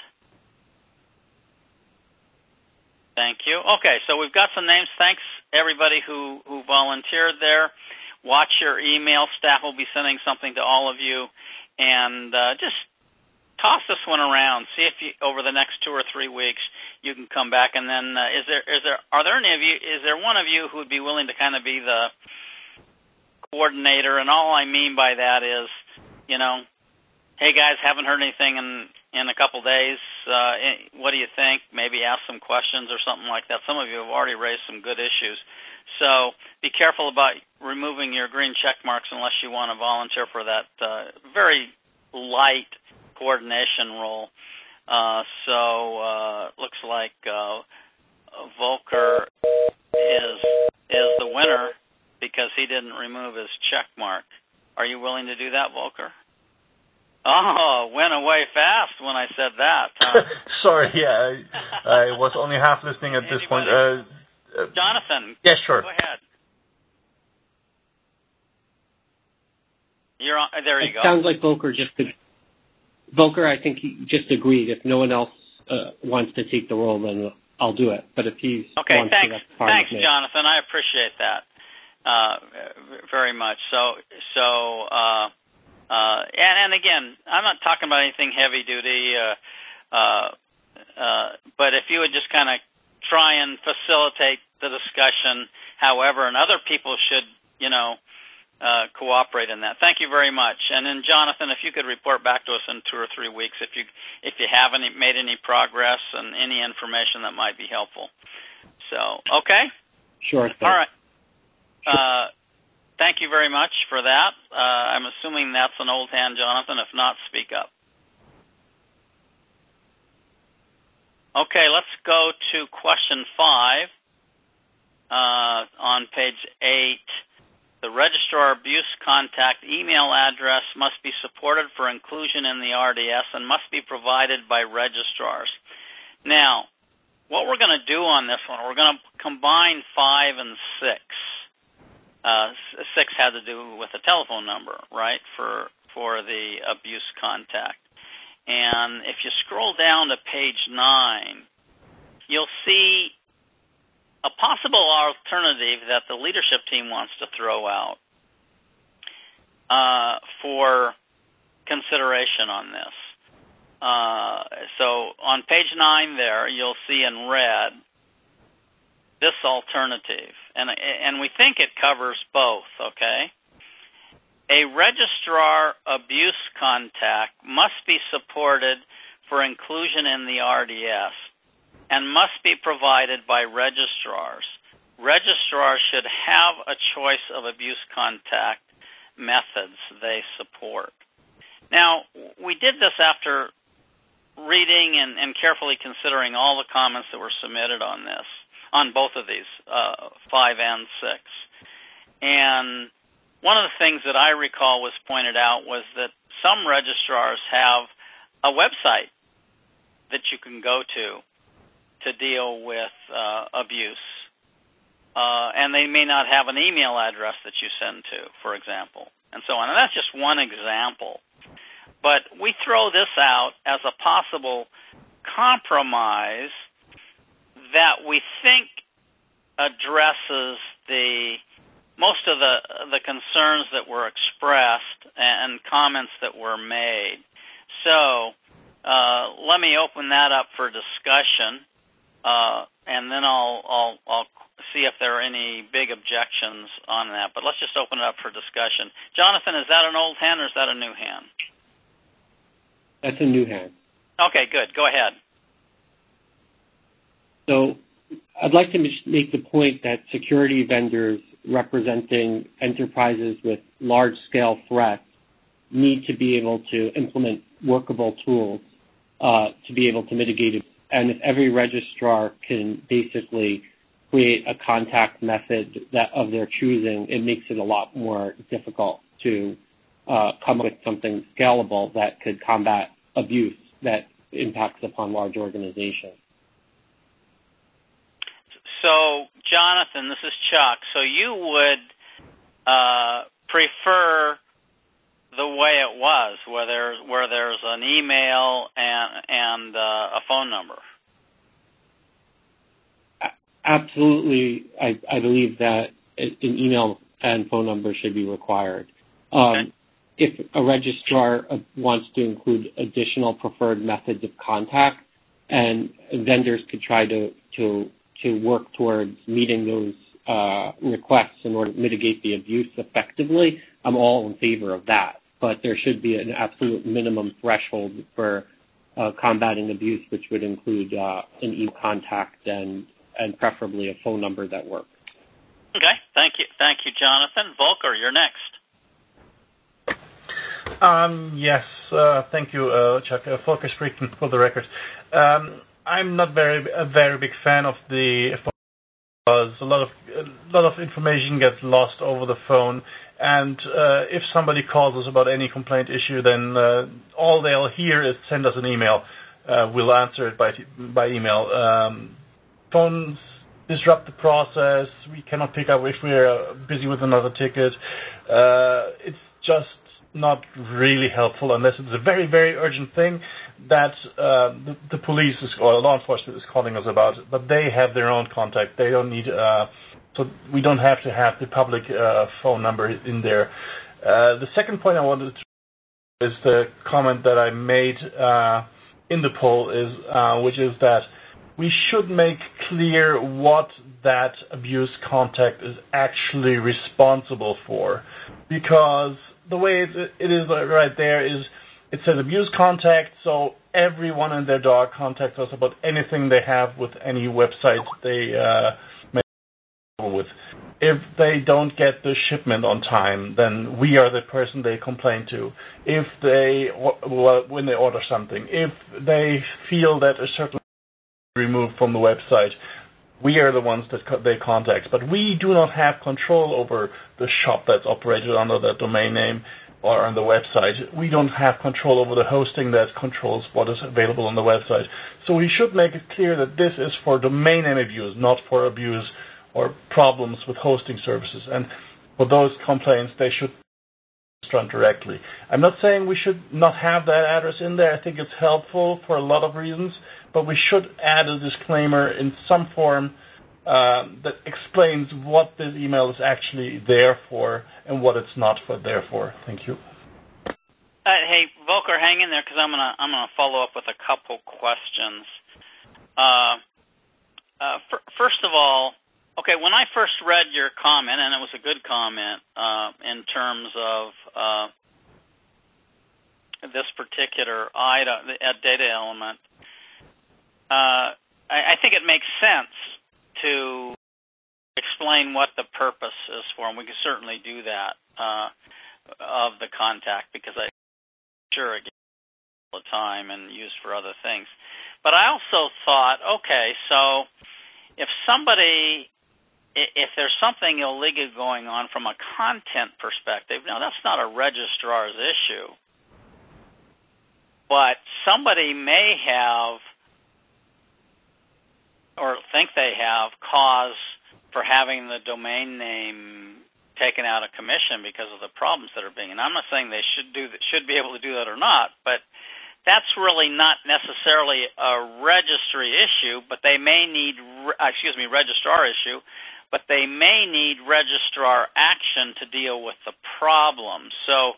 Thank you. Okay, so we've got some names. Thanks, everybody who, who volunteered there. Watch your email. Staff will be sending something to all of you. And uh, just toss this one around. See if you, over the next two or three weeks you can come back. And then uh, is there is there are there any of you? Is there one of you who would be willing to kind of be the coordinator? And all I mean by that is, you know, hey guys, haven't heard anything in in a couple days. Uh, what do you think? Maybe ask some questions or something like that. Some of you have already raised some good issues. So be careful about removing your green check marks unless you want to volunteer for that uh, very light coordination role. Uh, so uh, looks like uh, Volker is is the winner because he didn't remove his check mark. Are you willing to do that, Volker? Oh, went away fast when I said that. Huh? Sorry, yeah, I, I was only half listening at this point. Uh, uh, Jonathan. Yeah, sure. Go ahead. You're on. There you it go. Sounds like Volker just Volker. I think he just agreed. If no one else uh, wants to take the role, then I'll do it. But if he's okay, wants thanks. to, that's fine Thanks, with me. Jonathan. I appreciate that uh, very much. So, so. Uh, Uh, and, and again, I'm not talking about anything heavy duty, uh, uh, uh, but if you would just kind of try and facilitate the discussion, however, and other people should, you know, uh, cooperate in that. Thank you very much. And then, Jonathan, if you could report back to us in two or three weeks if you if you haven't made any progress and any information that might be helpful. So, okay? Sure thing. All right. Sure. Uh, Thank you very much for that. Uh, I'm assuming that's an old hand, Jonathan. If not, speak up. Okay, let's go to question five uh, on page eight. The registrar abuse contact email address must be supported for inclusion in the R D S and must be provided by registrars. Now, what we're going to do on this one, we're going to combine five and six. Uh, six had to do with a telephone number, right, for for the abuse contact. And if you scroll down to page nine, you'll see a possible alternative that the leadership team wants to throw out uh, for consideration on this. Uh, so on page nine there, you'll see in red this alternative, and and we think it covers both, okay? A registrar abuse contact must be supported for inclusion in the R D S and must be provided by registrars. Registrars should have a choice of abuse contact methods they support. Now, we did this after reading and, and carefully considering all the comments that were submitted on this. On both of these, uh, five and six. And one of the things that I recall was pointed out was that some registrars have a website that you can go to to deal with uh, abuse. Uh, and they may not have an email address that you send to, for example, and so on. And that's just one example. But we throw this out as a possible compromise that we think addresses the most of the the concerns that were expressed and comments that were made. So uh, let me open that up for discussion, uh, and then I'll, I'll I'll see if there are any big objections on that. But let's just open it up for discussion. Jonathan, is that an old hand or is that a new hand? That's a new hand. Okay, good. Go ahead. So I'd like to make the point that security vendors representing enterprises with large-scale threats need to be able to implement workable tools uh, to be able to mitigate And if every registrar can basically create a contact method that of their choosing, it makes it a lot more difficult to uh, come up with something scalable that could combat abuse that impacts upon large organizations. So, Jonathan, this is Chuck. So you would uh, prefer the way it was, where there's, where there's an email and, and uh, a phone number? Absolutely. I, I believe that an email and phone number should be required. Um, okay. If a registrar wants to include additional preferred methods of contact, and vendors could try to, to, to work towards meeting those uh, requests in order to mitigate the abuse effectively, I'm all in favor of that. But there should be an absolute minimum threshold for uh, combating abuse, which would include uh, an e-contact and, and preferably a phone number that works. Okay, thank you. Thank you, Jonathan. Volker, you're next. Um, yes, uh, thank you, uh, Chuck. Uh, Volker speaking for the record. Um, I'm not very a very big fan of the because a lot of a lot of information gets lost over the phone, and uh, if somebody calls us about any complaint issue, then uh, all they'll hear is send us an email. Uh, we'll answer it by by email. Um, phones disrupt the process. We cannot pick up if we're busy with another ticket. Uh, it's just not really helpful unless it's a very, very urgent thing that uh, the, the police is, or law enforcement is calling us about. But they have their own contact. They don't need, uh, so we don't have to have the public uh, phone number in there. Uh, the second point I wanted to is the comment that I made uh, in the poll is, uh, which is that we should make clear what that abuse contact is actually responsible for, because the way it, it is right there is it says abuse contact, so everyone and their dog contacts us about anything they have with any website they uh, may with. If they don't get the shipment on time, then we are the person they complain to. If they, well, when they order something, if they feel that a certain removed from the website, we are the ones that co- they contact. But we do not have control over the shop that's operated under that domain name or on the website. We don't have control over the hosting that controls what is available on the website. So we should make it clear that this is for domain name abuse, not for abuse or problems with hosting services. And for those complaints, they should run directly. I'm not saying we should not have that address in there. I think it's helpful for a lot of reasons, but we should add a disclaimer in some form uh, that explains what this email is actually there for and what it's not for there for. Thank you. Uh, hey, Volker, hang in there because I'm gonna I'm gonna follow up with a couple questions. Uh, uh, for, first of all, okay, when I first read your comment, and it was a good comment uh, in terms of uh, this particular item, the data element, uh, I, I think it makes sense to explain what the purpose is for, and we can certainly do that uh, of the contact, because I'm sure it gets all the time and used for other things. But I also thought, okay, so if somebody... if there's something illegal going on from a content perspective, now that's not a registrar's issue, but somebody may have or think they have cause for having the domain name taken out of commission because of the problems that are being. And I'm not saying they should do should be able to do that or not, but that's really not necessarily a registry issue, but they may need, excuse me, registrar issue, but they may need registrar action to deal with the problem. So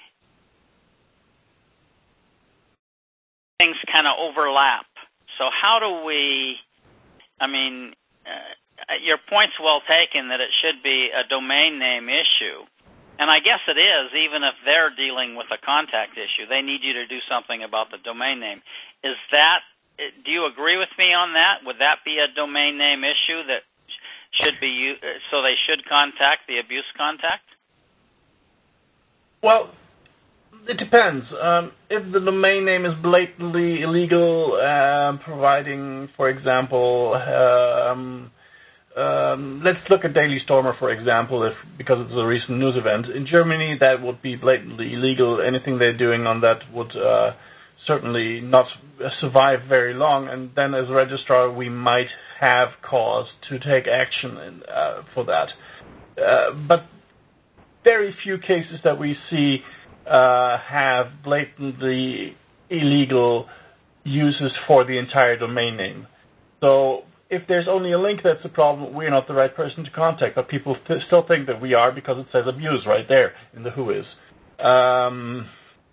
things kind of overlap. So how do we, I mean, uh, your point's well taken that it should be a domain name issue. And I guess it is, even if they're dealing with a contact issue. They need you to do something about the domain name. Is that, do you agree with me on that? Would that be a domain name issue that should be, so they should contact the abuse contact? Well, it depends. Um, if the domain name is blatantly illegal, uh, providing, for example, um, um, let's look at Daily Stormer, for example, if because it's a recent news event. In Germany, that would be blatantly illegal. Anything they're doing on that would uh, certainly not survive very long, and then as a registrar, we might have cause to take action in, uh, for that. Uh, but very few cases that we see uh, have blatantly illegal uses for the entire domain name. So if there's only a link that's a problem, we're not the right person to contact, but people th- still think that we are because it says abuse right there in the who is. Um,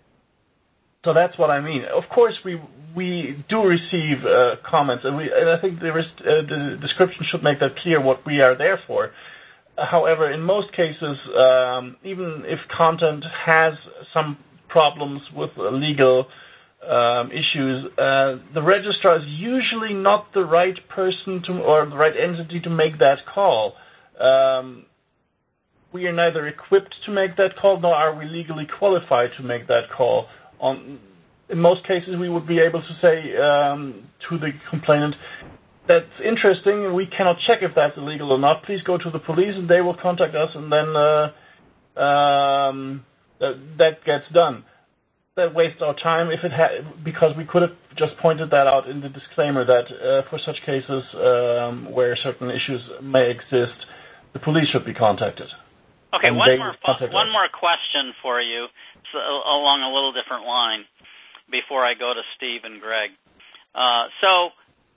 so that's what I mean. Of course, we we do receive uh, comments, and, we, and I think the, res- uh, the description should make that clear what we are there for. However, in most cases, um, even if content has some problems with legal um, issues, uh, the registrar is usually not the right person to, or the right entity to make that call. Um, we are neither equipped to make that call, nor are we legally qualified to make that call. On, in most cases, we would be able to say um, to the complainant, that's interesting, we cannot check if that's illegal or not. Please go to the police and they will contact us, and then uh, um, that, that gets done. That wastes our time if it ha- because we could have just pointed that out in the disclaimer that uh, for such cases um, where certain issues may exist, the police should be contacted. Okay, and one more contact one us. more question for you, so, along a little different line, before I go to Steve and Greg. Uh, so.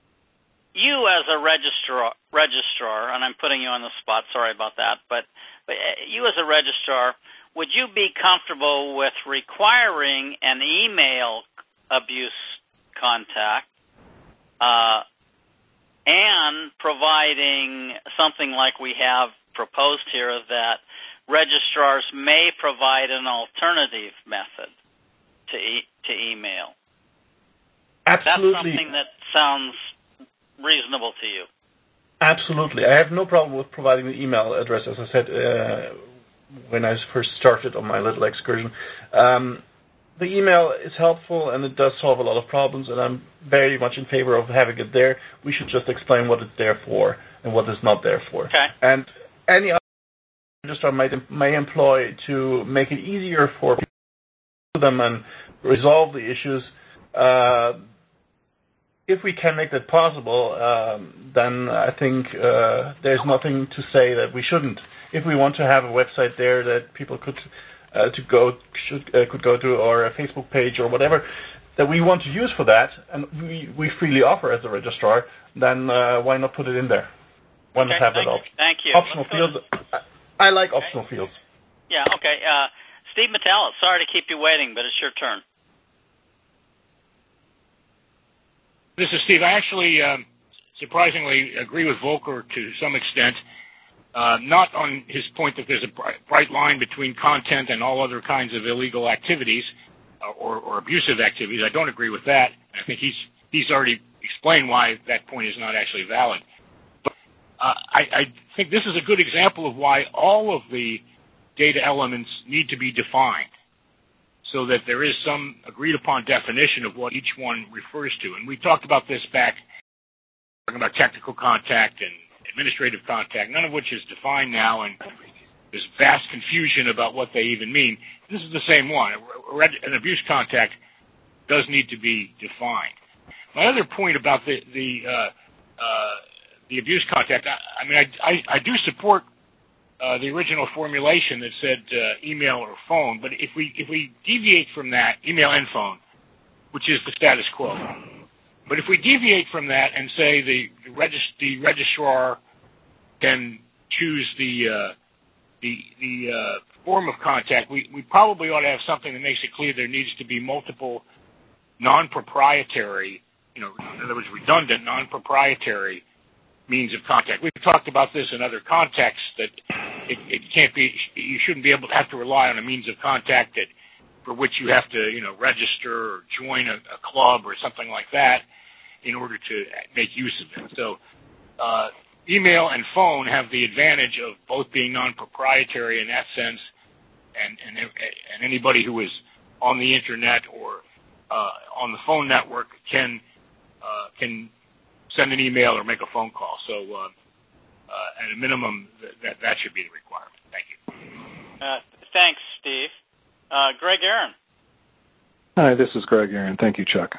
You as a registrar, registrar, and I'm putting you on the spot, sorry about that, but, but you as a registrar, would you be comfortable with requiring an email abuse contact uh, and providing something like we have proposed here that registrars may provide an alternative method to, e- to email? Absolutely. That's something that sounds reasonable to you. Absolutely. I have no problem with providing the email address, as I said uh, when I first started on my little excursion. Um, the email is helpful and it does solve a lot of problems, and I'm very much in favor of having it there. We should just explain what it's there for and what it's not there for. Okay. And any other registrar might, may employ to make it easier for people to them and resolve the issues. Uh, If we can make that possible, um, then I think uh, there's nothing to say that we shouldn't. If we want to have a website there that people could uh, to go should uh, could go to, or a Facebook page or whatever that we want to use for that, and we, we freely offer as a registrar, then uh, why not put it in there? Why okay, not have thank that you. option? Thank you. Optional Let's fields. to... I like okay. optional fields. Yeah. Okay. Uh, Steve Metell, sorry to keep you waiting, but it's your turn. This is Steve. I actually um, surprisingly agree with Volker to some extent, uh, not on his point that there's a bright line between content and all other kinds of illegal activities uh, or, or abusive activities. I don't agree with that. I think he's he's already explained why that point is not actually valid. But uh, I, I think this is a good example of why all of the data elements need to be defined, so that there is some agreed-upon definition of what each one refers to. And we talked about this back, talking about technical contact and administrative contact, none of which is defined now, and there's vast confusion about what they even mean. This is the same one. An abuse contact does need to be defined. My other point about the the, uh, uh, the abuse contact, I, I mean, I, I, I do support Uh, the original formulation that said uh, email or phone, but if we if we deviate from that, email and phone, which is the status quo, but if we deviate from that and say the the, regist- the registrar can choose the uh, the the uh, form of contact, we, we probably ought to have something that makes it clear there needs to be multiple non-proprietary, you know, in other words, redundant non-proprietary means of contact. We've talked about this in other contexts, that it, it can't be, you shouldn't be able to have to rely on a means of contact that for which you have to, you know, register or join a, a club or something like that in order to make use of it. So uh, email and phone have the advantage of both being non-proprietary in that sense, and, and, and anybody who is on the internet or uh, on the phone network can uh, can send an email or make a phone call. So uh, uh, at a minimum, th- that that should be the requirement. Thank you. Uh, thanks, Steve. Uh, Greg Aaron. Hi, this is Greg Aaron. Thank you, Chuck.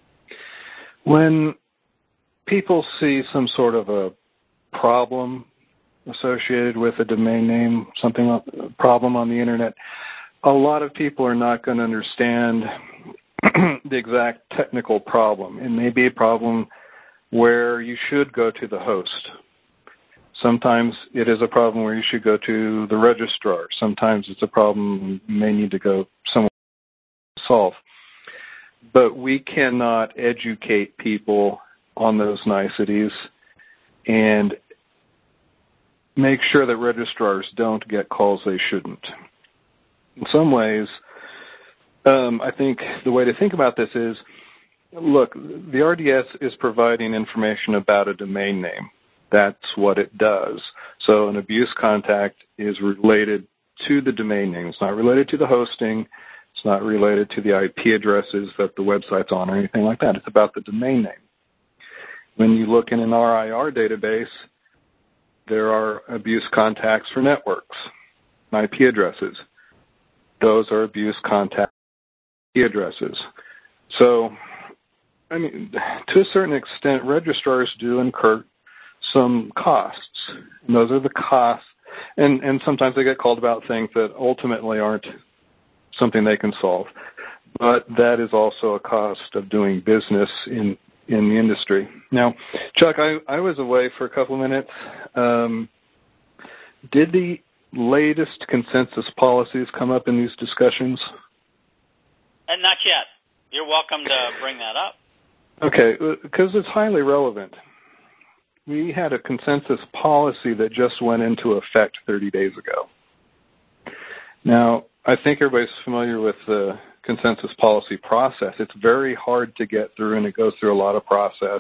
When people see some sort of a problem associated with a domain name, something, a problem on the internet, a lot of people are not going to understand the exact technical problem. It may be a problem where you should go to the host. Sometimes it is a problem where you should go to the registrar. Sometimes it's a problem you may need to go somewhere to solve. But we cannot educate people on those niceties and make sure that registrars don't get calls they shouldn't. In some ways, um, I think the way to think about this is, look, the R D S is providing information about a domain name. That's what it does. So an abuse contact is related to the domain name. It's not related to the hosting. It's not related to the I P addresses that the website's on or anything like that. It's about the domain name. When you look in an R I R database, there are abuse contacts for networks, I P addresses. Those are abuse contact I P addresses. So, I mean, to a certain extent, registrars do incur some costs. And those are the costs. And, and sometimes they get called about things that ultimately aren't something they can solve. But that is also a cost of doing business in, in the industry. Now, Chuck, I, I was away for a couple of minutes. Um, did the latest consensus policies come up in these discussions? And not yet. You're welcome to bring that up. Okay, because it's highly relevant. We had a consensus policy that just went into effect thirty days ago. Now, I think everybody's familiar with the consensus policy process. It's very hard to get through, and it goes through a lot of process,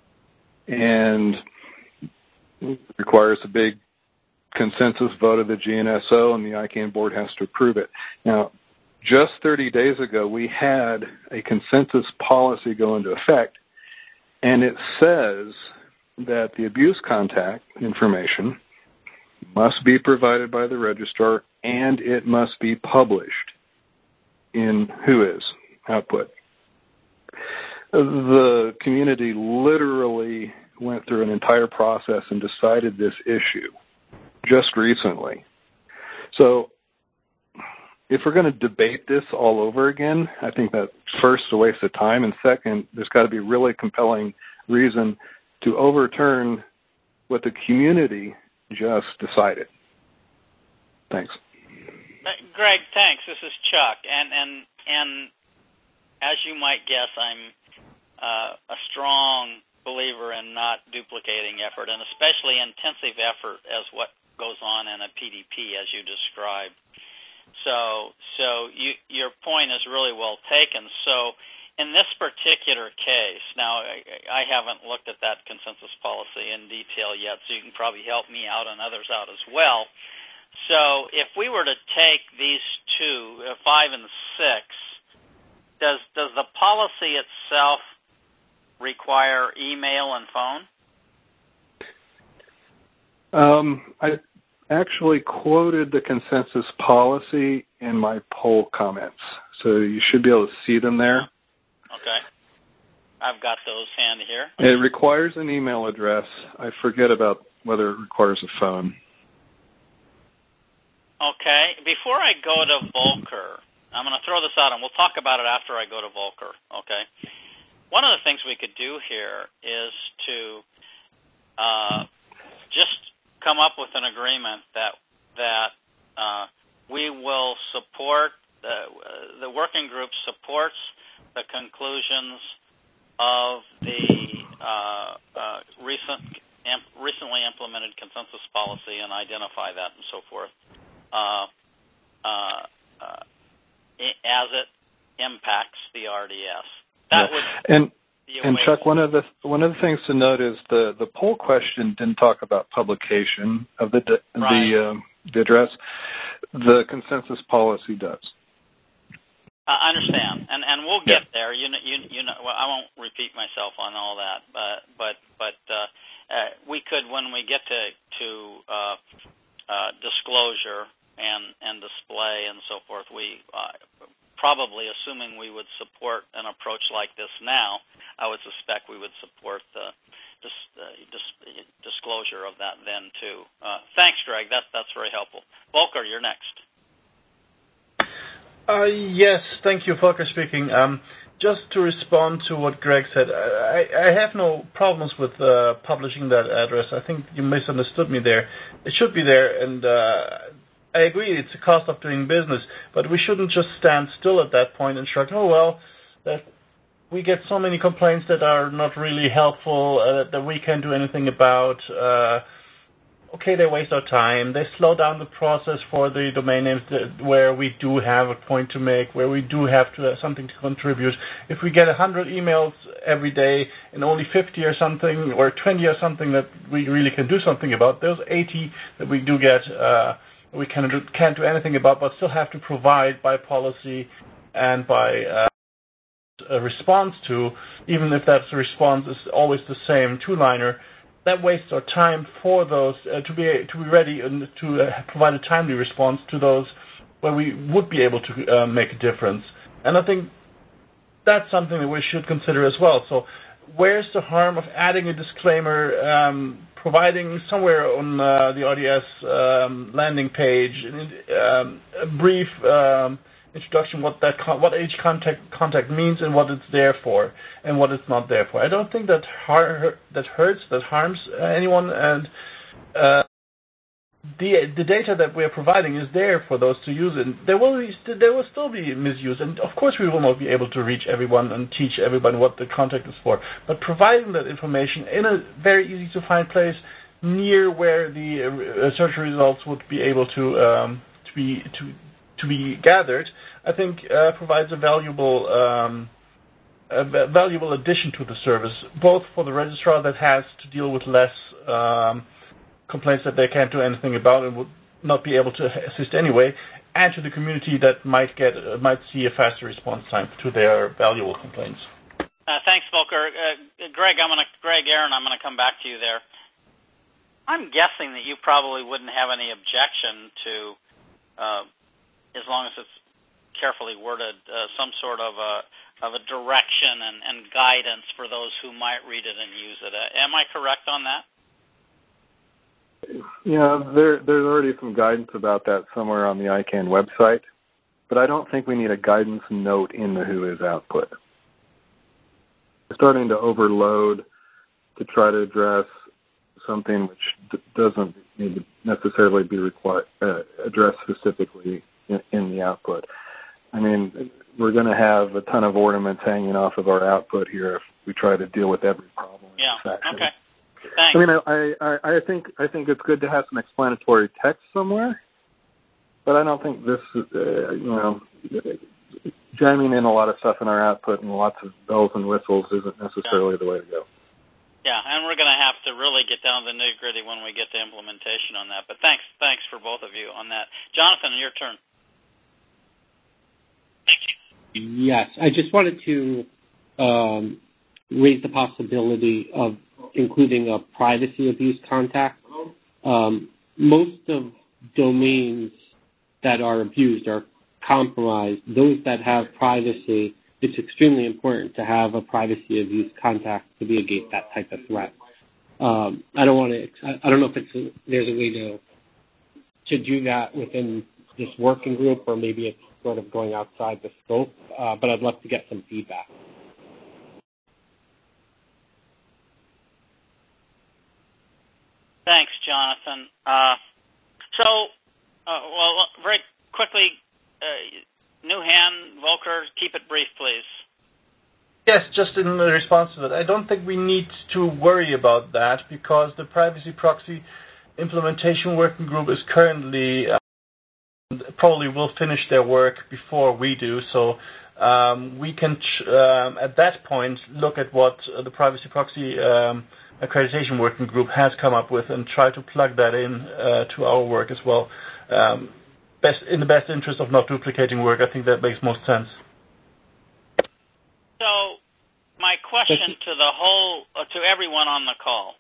and requires a big consensus vote of the G N S O, and the I CANN board has to approve it. Now, just thirty days ago, we had a consensus policy go into effect, and it says that the abuse contact information must be provided by the registrar, and it must be published in WHOIS output. The community literally went through an entire process and decided this issue just recently. So if we're going to debate this all over again, I think that first, a waste of time, and second, there's got to be a really compelling reason to overturn what the community just decided. Thanks. Greg, thanks. This is Chuck, and and and as you might guess, I'm uh, a strong believer in not duplicating effort, and especially intensive effort as what goes on in a P D P, as you described. So, so you, your point is really well taken. So, in this particular case, now I, I haven't looked at that consensus policy in detail yet, so you can probably help me out and others out as well. So if we were to take these two, uh, five and six, does does the policy itself require email and phone? Um, I actually quoted the consensus policy in my poll comments, so you should be able to see them there. Okay. I've got those handy here. It requires an email address. I forget about whether it requires a phone. Okay. Before I go to Volcker, I'm going to throw this out, and we'll talk about it after I go to Volcker, okay? One of the things we could do here is to uh, just come up with an agreement that that uh, we will support, the, uh, the working group supports the conclusions of the uh, uh, recent, imp, recently implemented consensus policy and identify that and so forth uh, uh, uh, as it impacts the R D S. That yeah. would and be a and way Chuck, one of the one of the things to note is the, the poll question didn't talk about publication of the right. the, um, the address. The consensus policy does. I understand, and and we'll get yeah. there. You know, you you know. Well, I won't repeat myself on all that, but but but uh, uh, we could, when we get to to uh, uh, disclosure and and display and so forth, we uh, probably, assuming we would support an approach like this now, I would suspect we would support the dis, uh, dis, disclosure of that then too. Uh, thanks, Greg. That's that's very helpful. Volker, you're next. Uh, yes, thank you, Volker speaking. Um, just to respond to what Greg said, I, I have no problems with uh, publishing that address. I think you misunderstood me there. It should be there, and uh, I agree it's a cost of doing business, but we shouldn't just stand still at that point and shrug, oh, well, that we get so many complaints that are not really helpful, uh, that we can't do anything about. Uh, Okay, they waste our time. They slow down the process for the domain names that, where we do have a point to make, where we do have to have something to contribute. If we get one hundred emails every day and only fifty or something, or twenty or something that we really can do something about, those eighty that we do get, uh, we can do, can't do anything about, but still have to provide by policy and by uh, a response to, even if that response is always the same two-liner. That wastes our time for those uh, to be to be ready and to uh, provide a timely response to those where we would be able to uh, make a difference. And I think that's something that we should consider as well. So, where's the harm of adding a disclaimer, um, providing somewhere on uh, the R D S um, landing page um, a brief um, introduction what that con- what each contact contact means and what it's there for and what it's not there for. I don't think that har- that hurts, that harms uh, anyone, and uh, the the data that we are providing is there for those to use, and there will be st- there will still be misuse, and of course we will not be able to reach everyone and teach everyone what the contact is for. But providing that information in a very easy to find place near where the uh, search results would be able to um, to be to to be gathered, I think uh, provides a valuable um, a valuable addition to the service, both for the registrar that has to deal with less um, complaints that they can't do anything about and would not be able to assist anyway, and to the community that might get uh, might see a faster response time to their valuable complaints. Uh, thanks, Volker. Uh, Greg, I'm gonna Greg Aaron, I'm going to come back to you there. I'm guessing that you probably wouldn't have any objection to. Uh, as long as it's carefully worded, uh, some sort of a of a direction and, and guidance for those who might read it and use it. Uh, am I correct on that? Yeah, there, there's already some guidance about that somewhere on the I CANN website, but I don't think we need a guidance note in the WHOIS output. We're starting to overload to try to address something which d- doesn't need to necessarily be required, uh, addressed specifically in, in the output. I mean, we're going to have a ton of ornaments hanging off of our output here if we try to deal with every problem in yeah. this section. Okay. Thanks. I mean, I, I, I think I think it's good to have some explanatory text somewhere, but I don't think this, uh, you know, jamming in a lot of stuff in our output and lots of bells and whistles isn't necessarily yeah. the way to go. Yeah, and we're going to have to really get down to the nitty-gritty when we get to implementation on that. But thanks, thanks for both of you on that. Jonathan, your turn. Yes, I just wanted to um, raise the possibility of including a privacy abuse contact. Um, most of domains that are abused are compromised. Those that have privacy, it's extremely important to have a privacy abuse contact to mitigate that type of threat. Um, I don't want to. I don't know if it's a, there's a way to to do that within this working group, or maybe it's sort of going outside the scope. Uh, but I'd love to get some feedback. Thanks, Jonathan. Uh, so, uh, well, very quickly, uh, Nuhan, Volker, keep it brief, please. Yes, just in response to that, I don't think we need to worry about that because the privacy proxy implementation working group is currently uh, probably will finish their work before we do. So um, we can, um, at that point, look at what uh, the privacy proxy um, accreditation working group has come up with and try to plug that in uh, to our work as well. Um, best in the best interest of not duplicating work, I think that makes most sense. my question to the whole, uh, to everyone on the call,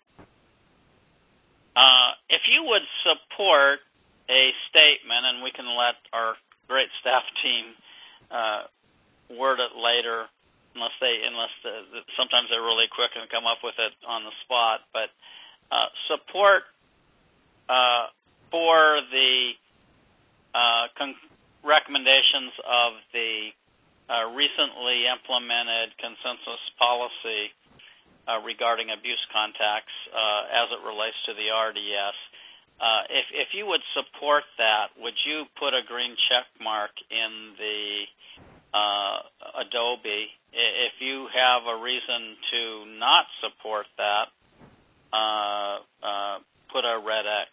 uh, if you would support a statement, and we can let our great staff team uh, word it later, unless they, unless the, the, sometimes they're really quick and come up with it on the spot, but uh, support uh, for the uh, con- recommendations of the uh, recently implemented consensus policy uh, regarding abuse contacts uh, as it relates to the R D S. Uh, if, if you would support that, would you put a green check mark in the uh, Adobe? If you have a reason to not support that, uh, uh, put a red X.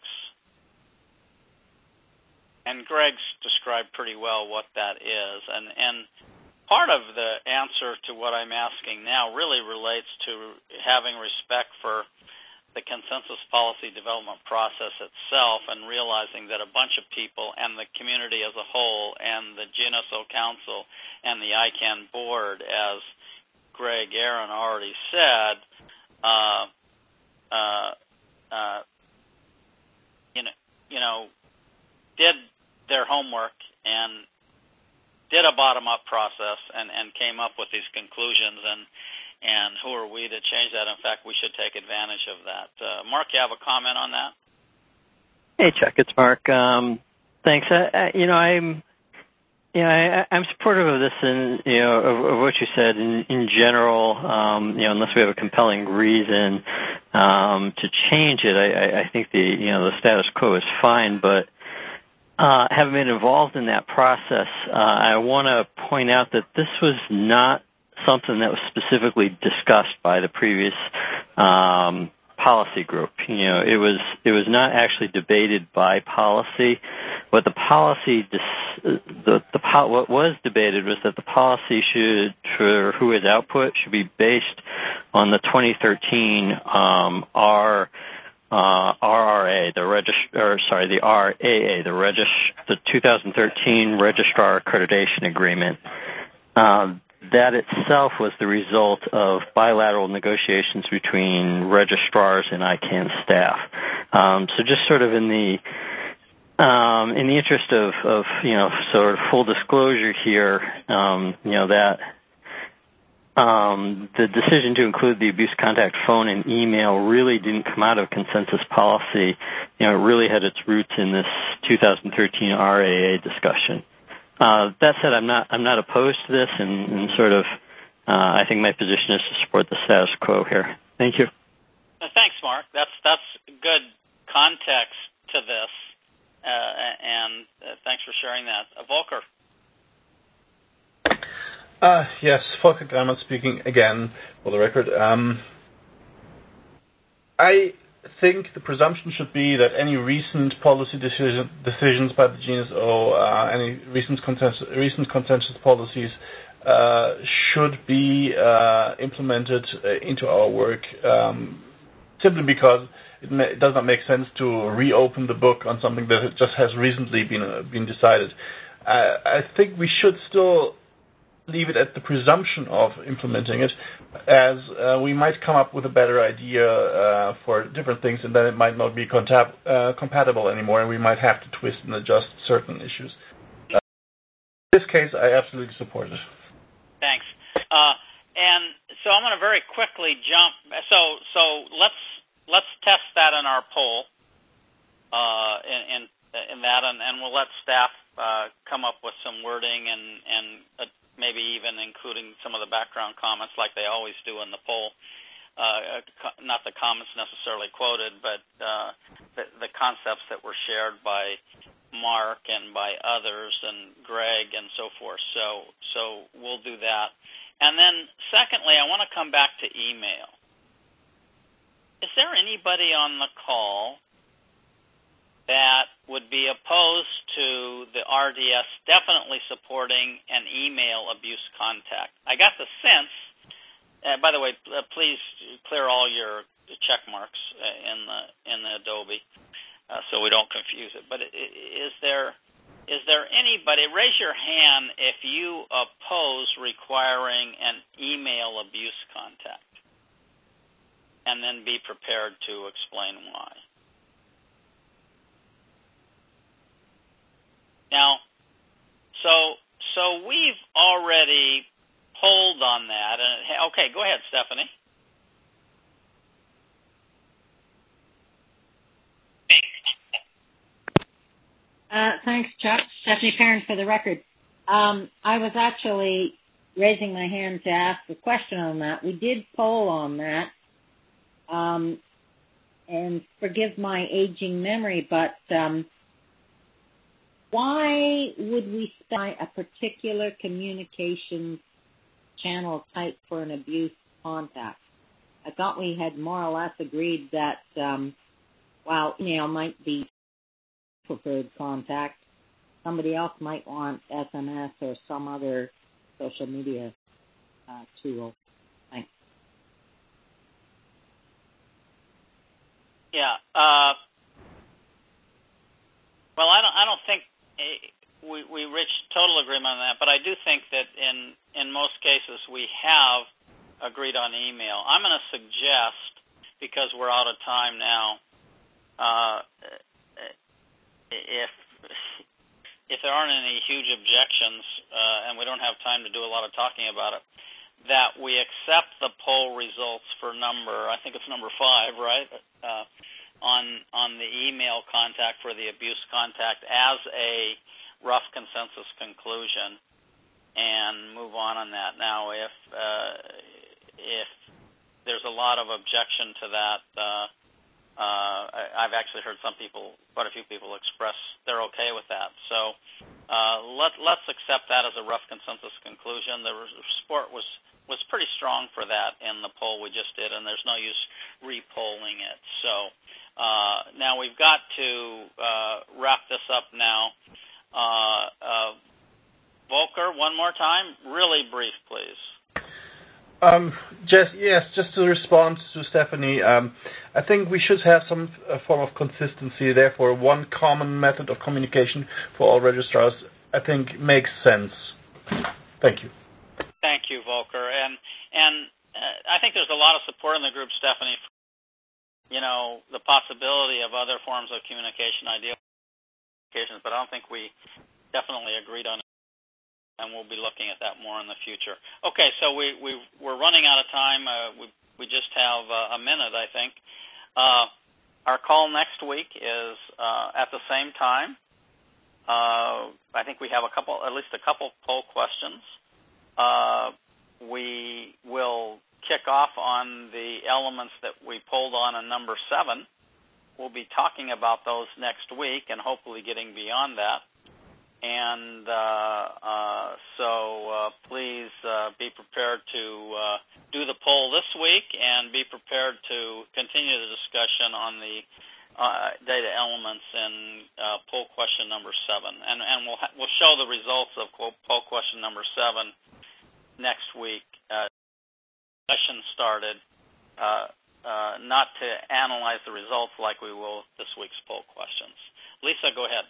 And Greg's described pretty well what that is. And, and part of the answer to what I'm asking now really relates to having respect for the consensus policy development process itself and realizing that a bunch of people and the community as a whole and the G N S O Council and the I CANN board, as Greg Aaron already said, uh, uh, uh, you know, you know, did their homework and did a bottom-up process and, and came up with these conclusions, and and who are we to change that? In fact, we should take advantage of that. Uh, Mark, you have a comment on that? Hey, Chuck, it's Mark. Um, thanks. I, I, you know, I'm, you know, I, I'm supportive of this, and you know, of, of what you said in, in general. Um, you know, unless we have a compelling reason um, to change it, I, I think the you know the status quo is fine. But uh, having been involved in that process, uh, I want to point out that this was not something that was specifically discussed by the previous um, policy group. You know, it was it was not actually debated by policy. What the policy dis- the the what was debated was that the policy should, for W H O A output, should be based on the twenty thirteen um, R. Uh, R R A, the regist- or sorry, the R A A, the regist- the two thousand thirteen Registrar Accreditation Agreement. Uh, that itself was the result of bilateral negotiations between registrars and I CANN staff. Um, so, just sort of in the um, in the interest of, of you know sort of full disclosure here, um, you know that. Um, the decision to include the abuse contact phone and email really didn't come out of consensus policy. You know, it really had its roots in this two thousand thirteen R A A discussion. Uh, that said, I'm not I'm not opposed to this, and, and sort of uh, I think my position is to support the status quo here. Thank you. Uh, thanks, Mark. That's that's good context to this, uh, and uh, thanks for sharing that. Uh, Volker. Uh, yes, Volker Greimann speaking again, for the record. Um, I think the presumption should be that any recent policy decision, decisions by the G N S O, uh, any recent consensus, recent consensus policies, uh, should be uh, implemented uh, into our work, um, simply because it, may, it does not make sense to reopen the book on something that just has recently been uh, been decided. Uh, I think we should still leave it at the presumption of implementing it, as uh, we might come up with a better idea uh, for different things, and then it might not be contab- uh, compatible anymore, and we might have to twist and adjust certain issues. Uh, in this case, I absolutely support it. Thanks. Uh, and so I'm going to very quickly jump. So so let's let's test that in our poll, uh, in, in in that, and, and we'll let staff uh, come up with some wording and and. Uh, maybe even including some of the background comments like they always do in the poll. Uh, not the comments necessarily quoted, but uh, the, the concepts that were shared by Mark and by others and Greg and so forth. So, so we'll do that. And then secondly, I want to come back to email. Is there anybody on the call that would be opposed to the R D S definitely supporting an email abuse contact? I got the sense, uh, by the way, uh, please clear all your check marks uh, in the in the Adobe uh, so we don't confuse it. But is there is there anybody, raise your hand if you oppose requiring an email abuse contact, and then be prepared to explain why. Now, so so we've already polled on that. And okay, go ahead, Stephanie. Uh, thanks, Chuck. Stephanie Perrin for the record. Um, I was actually raising my hand to ask a question on that. We did poll on that. Um, and forgive my aging memory, but um, why would we specify a particular communications channel type for an abuse contact? I thought we had more or less agreed that um, while email might be preferred contact, somebody else might want S M S or some other social media uh, tool. Thanks. Yeah. Uh, well, I don't. I don't think we we reached total agreement on that, but I do think that in in most cases we have agreed on email. I'm going to suggest, because we're out of time now, uh, if if there aren't any huge objections uh, and we don't have time to do a lot of talking about it, that we accept the poll results for number, I think it's number five, right, uh, on on the email contact for the abuse contact as a rough consensus conclusion, and move on on that. Now, if uh, if there's a lot of objection to that, uh, Uh, I've actually heard some people, quite a few people, express they're okay with that. So uh, let, let's accept that as a rough consensus conclusion. The support was, was pretty strong for that in the poll we just did, and there's no use re-polling it. So uh, now we've got to uh, wrap this up now. Uh, uh, Volker, one more time, really brief, please. Um, just yes, just to respond to Stephanie, um, I think we should have some uh, form of consistency. Therefore, one common method of communication for all registrars, I think, makes sense. Thank you. Thank you, Volker, and and uh, I think there's a lot of support in the group, Stephanie. You know, the possibility of other forms of communication, ideal communications, but I don't think we definitely agreed on it. And we'll be looking at that more in the future. Okay, so we, we, we're running out of time. Uh, we, we just have uh, a minute, I think. Uh, our call next week is uh, at the same time. Uh, I think we have a couple, at least a couple poll questions. Uh, we will kick off on the elements that we polled on in number seven. We'll be talking about those next week and hopefully getting beyond that. And uh, uh, so uh, please uh, be prepared to uh, do the poll this week and be prepared to continue the discussion on the uh, data elements in uh, poll question number seven. And, and we'll, ha- we'll show the results of poll question number seven next week. Uh, session started uh, uh, not to analyze the results like we will this week's poll questions. Lisa, go ahead.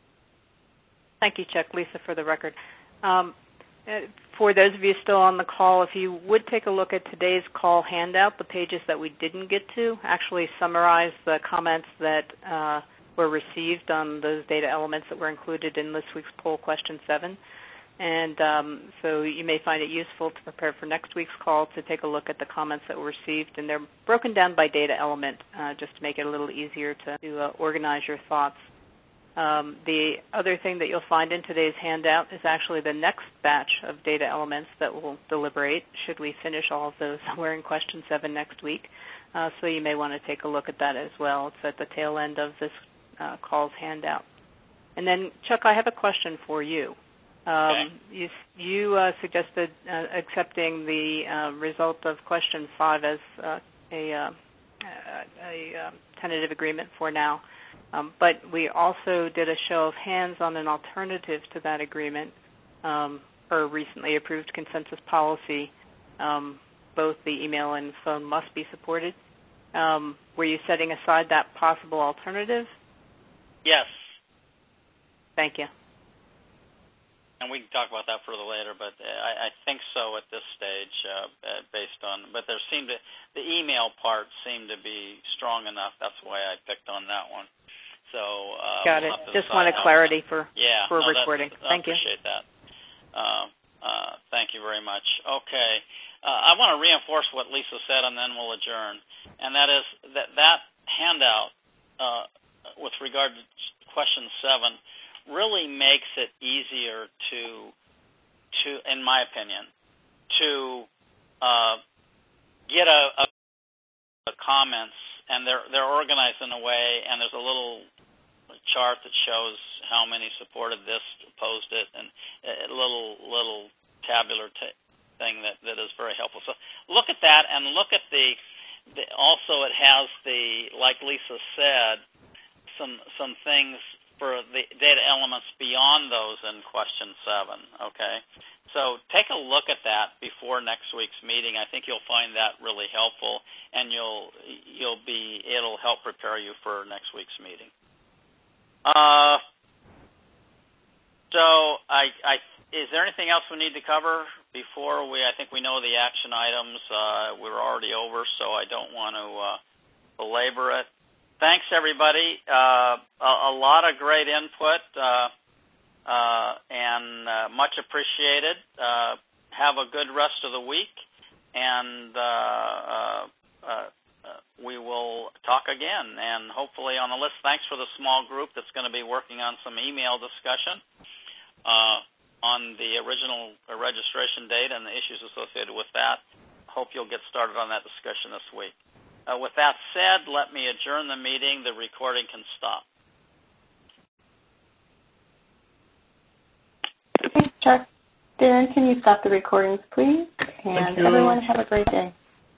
Thank you, Chuck. Lisa, for the record. Um, for those of you still on the call, if you would take a look at today's call handout, the pages that we didn't get to actually summarize the comments that uh, were received on those data elements that were included in this week's poll question seven. And um, so you may find it useful to prepare for next week's call to take a look at the comments that were received. And they're broken down by data element uh, just to make it a little easier to, to uh, organize your thoughts. Um, the other thing that you'll find in today's handout is actually the next batch of data elements that we'll deliberate should we finish all of those somewhere in question seven next week. Uh, so you may want to take a look at that as well. It's at the tail end of this uh, call's handout. And then, Chuck, I have a question for you. Um, okay. You, you uh, suggested uh, accepting the uh, result of question five as uh, a, uh, a, a tentative agreement for now. Um, but we also did a show of hands on an alternative to that agreement, um, or recently approved consensus policy. Um, both the email and phone must be supported. Um, were you setting aside that possible alternative? Yes. Thank you. and we can talk about that further later, but I, I think so at this stage, uh, based on, but there seemed to, the email part seemed to be strong enough. That's why I picked on that one. So uh, Got we'll it. Just wanted clarity for, yeah, for no, recording. I Thank you. appreciate that. Uh, uh, thank you very much. Okay. Uh, I want to reinforce what Lisa said, and then we'll adjourn. And that is that that handout, uh, with regard to question seven, really makes it easier to, to, in my opinion, to uh, get a, a, a comments, and they're they're organized in a way, and there's a little chart that shows how many supported this, opposed it, and a little little tabular t- thing that, that is very helpful. So look at that, and look at the, the also it has the, like Lisa said, some some things for the data elements beyond those in question seven, okay? So take a look at that before next week's meeting. I think you'll find that really helpful, and you'll you'll be it'll help prepare you for next week's meeting. Uh, so I, I is there anything else we need to cover before we? I think we know the action items. Uh, we're already over, so I don't want to uh, belabor it. Thanks, everybody. Uh, a, a lot of great input, uh, uh, and uh, much appreciated. Uh, have a good rest of the week, and uh, uh, uh, we will talk again, and hopefully on the list. Thanks for the small group that's going to be working on some email discussion uh, on the original registration date and the issues associated with that. Hope you'll get started on that discussion this week. Uh, with that said, let me adjourn the meeting. The recording can stop. Thanks, Chuck. Darren, can you stop the recordings, please? And everyone have a great day.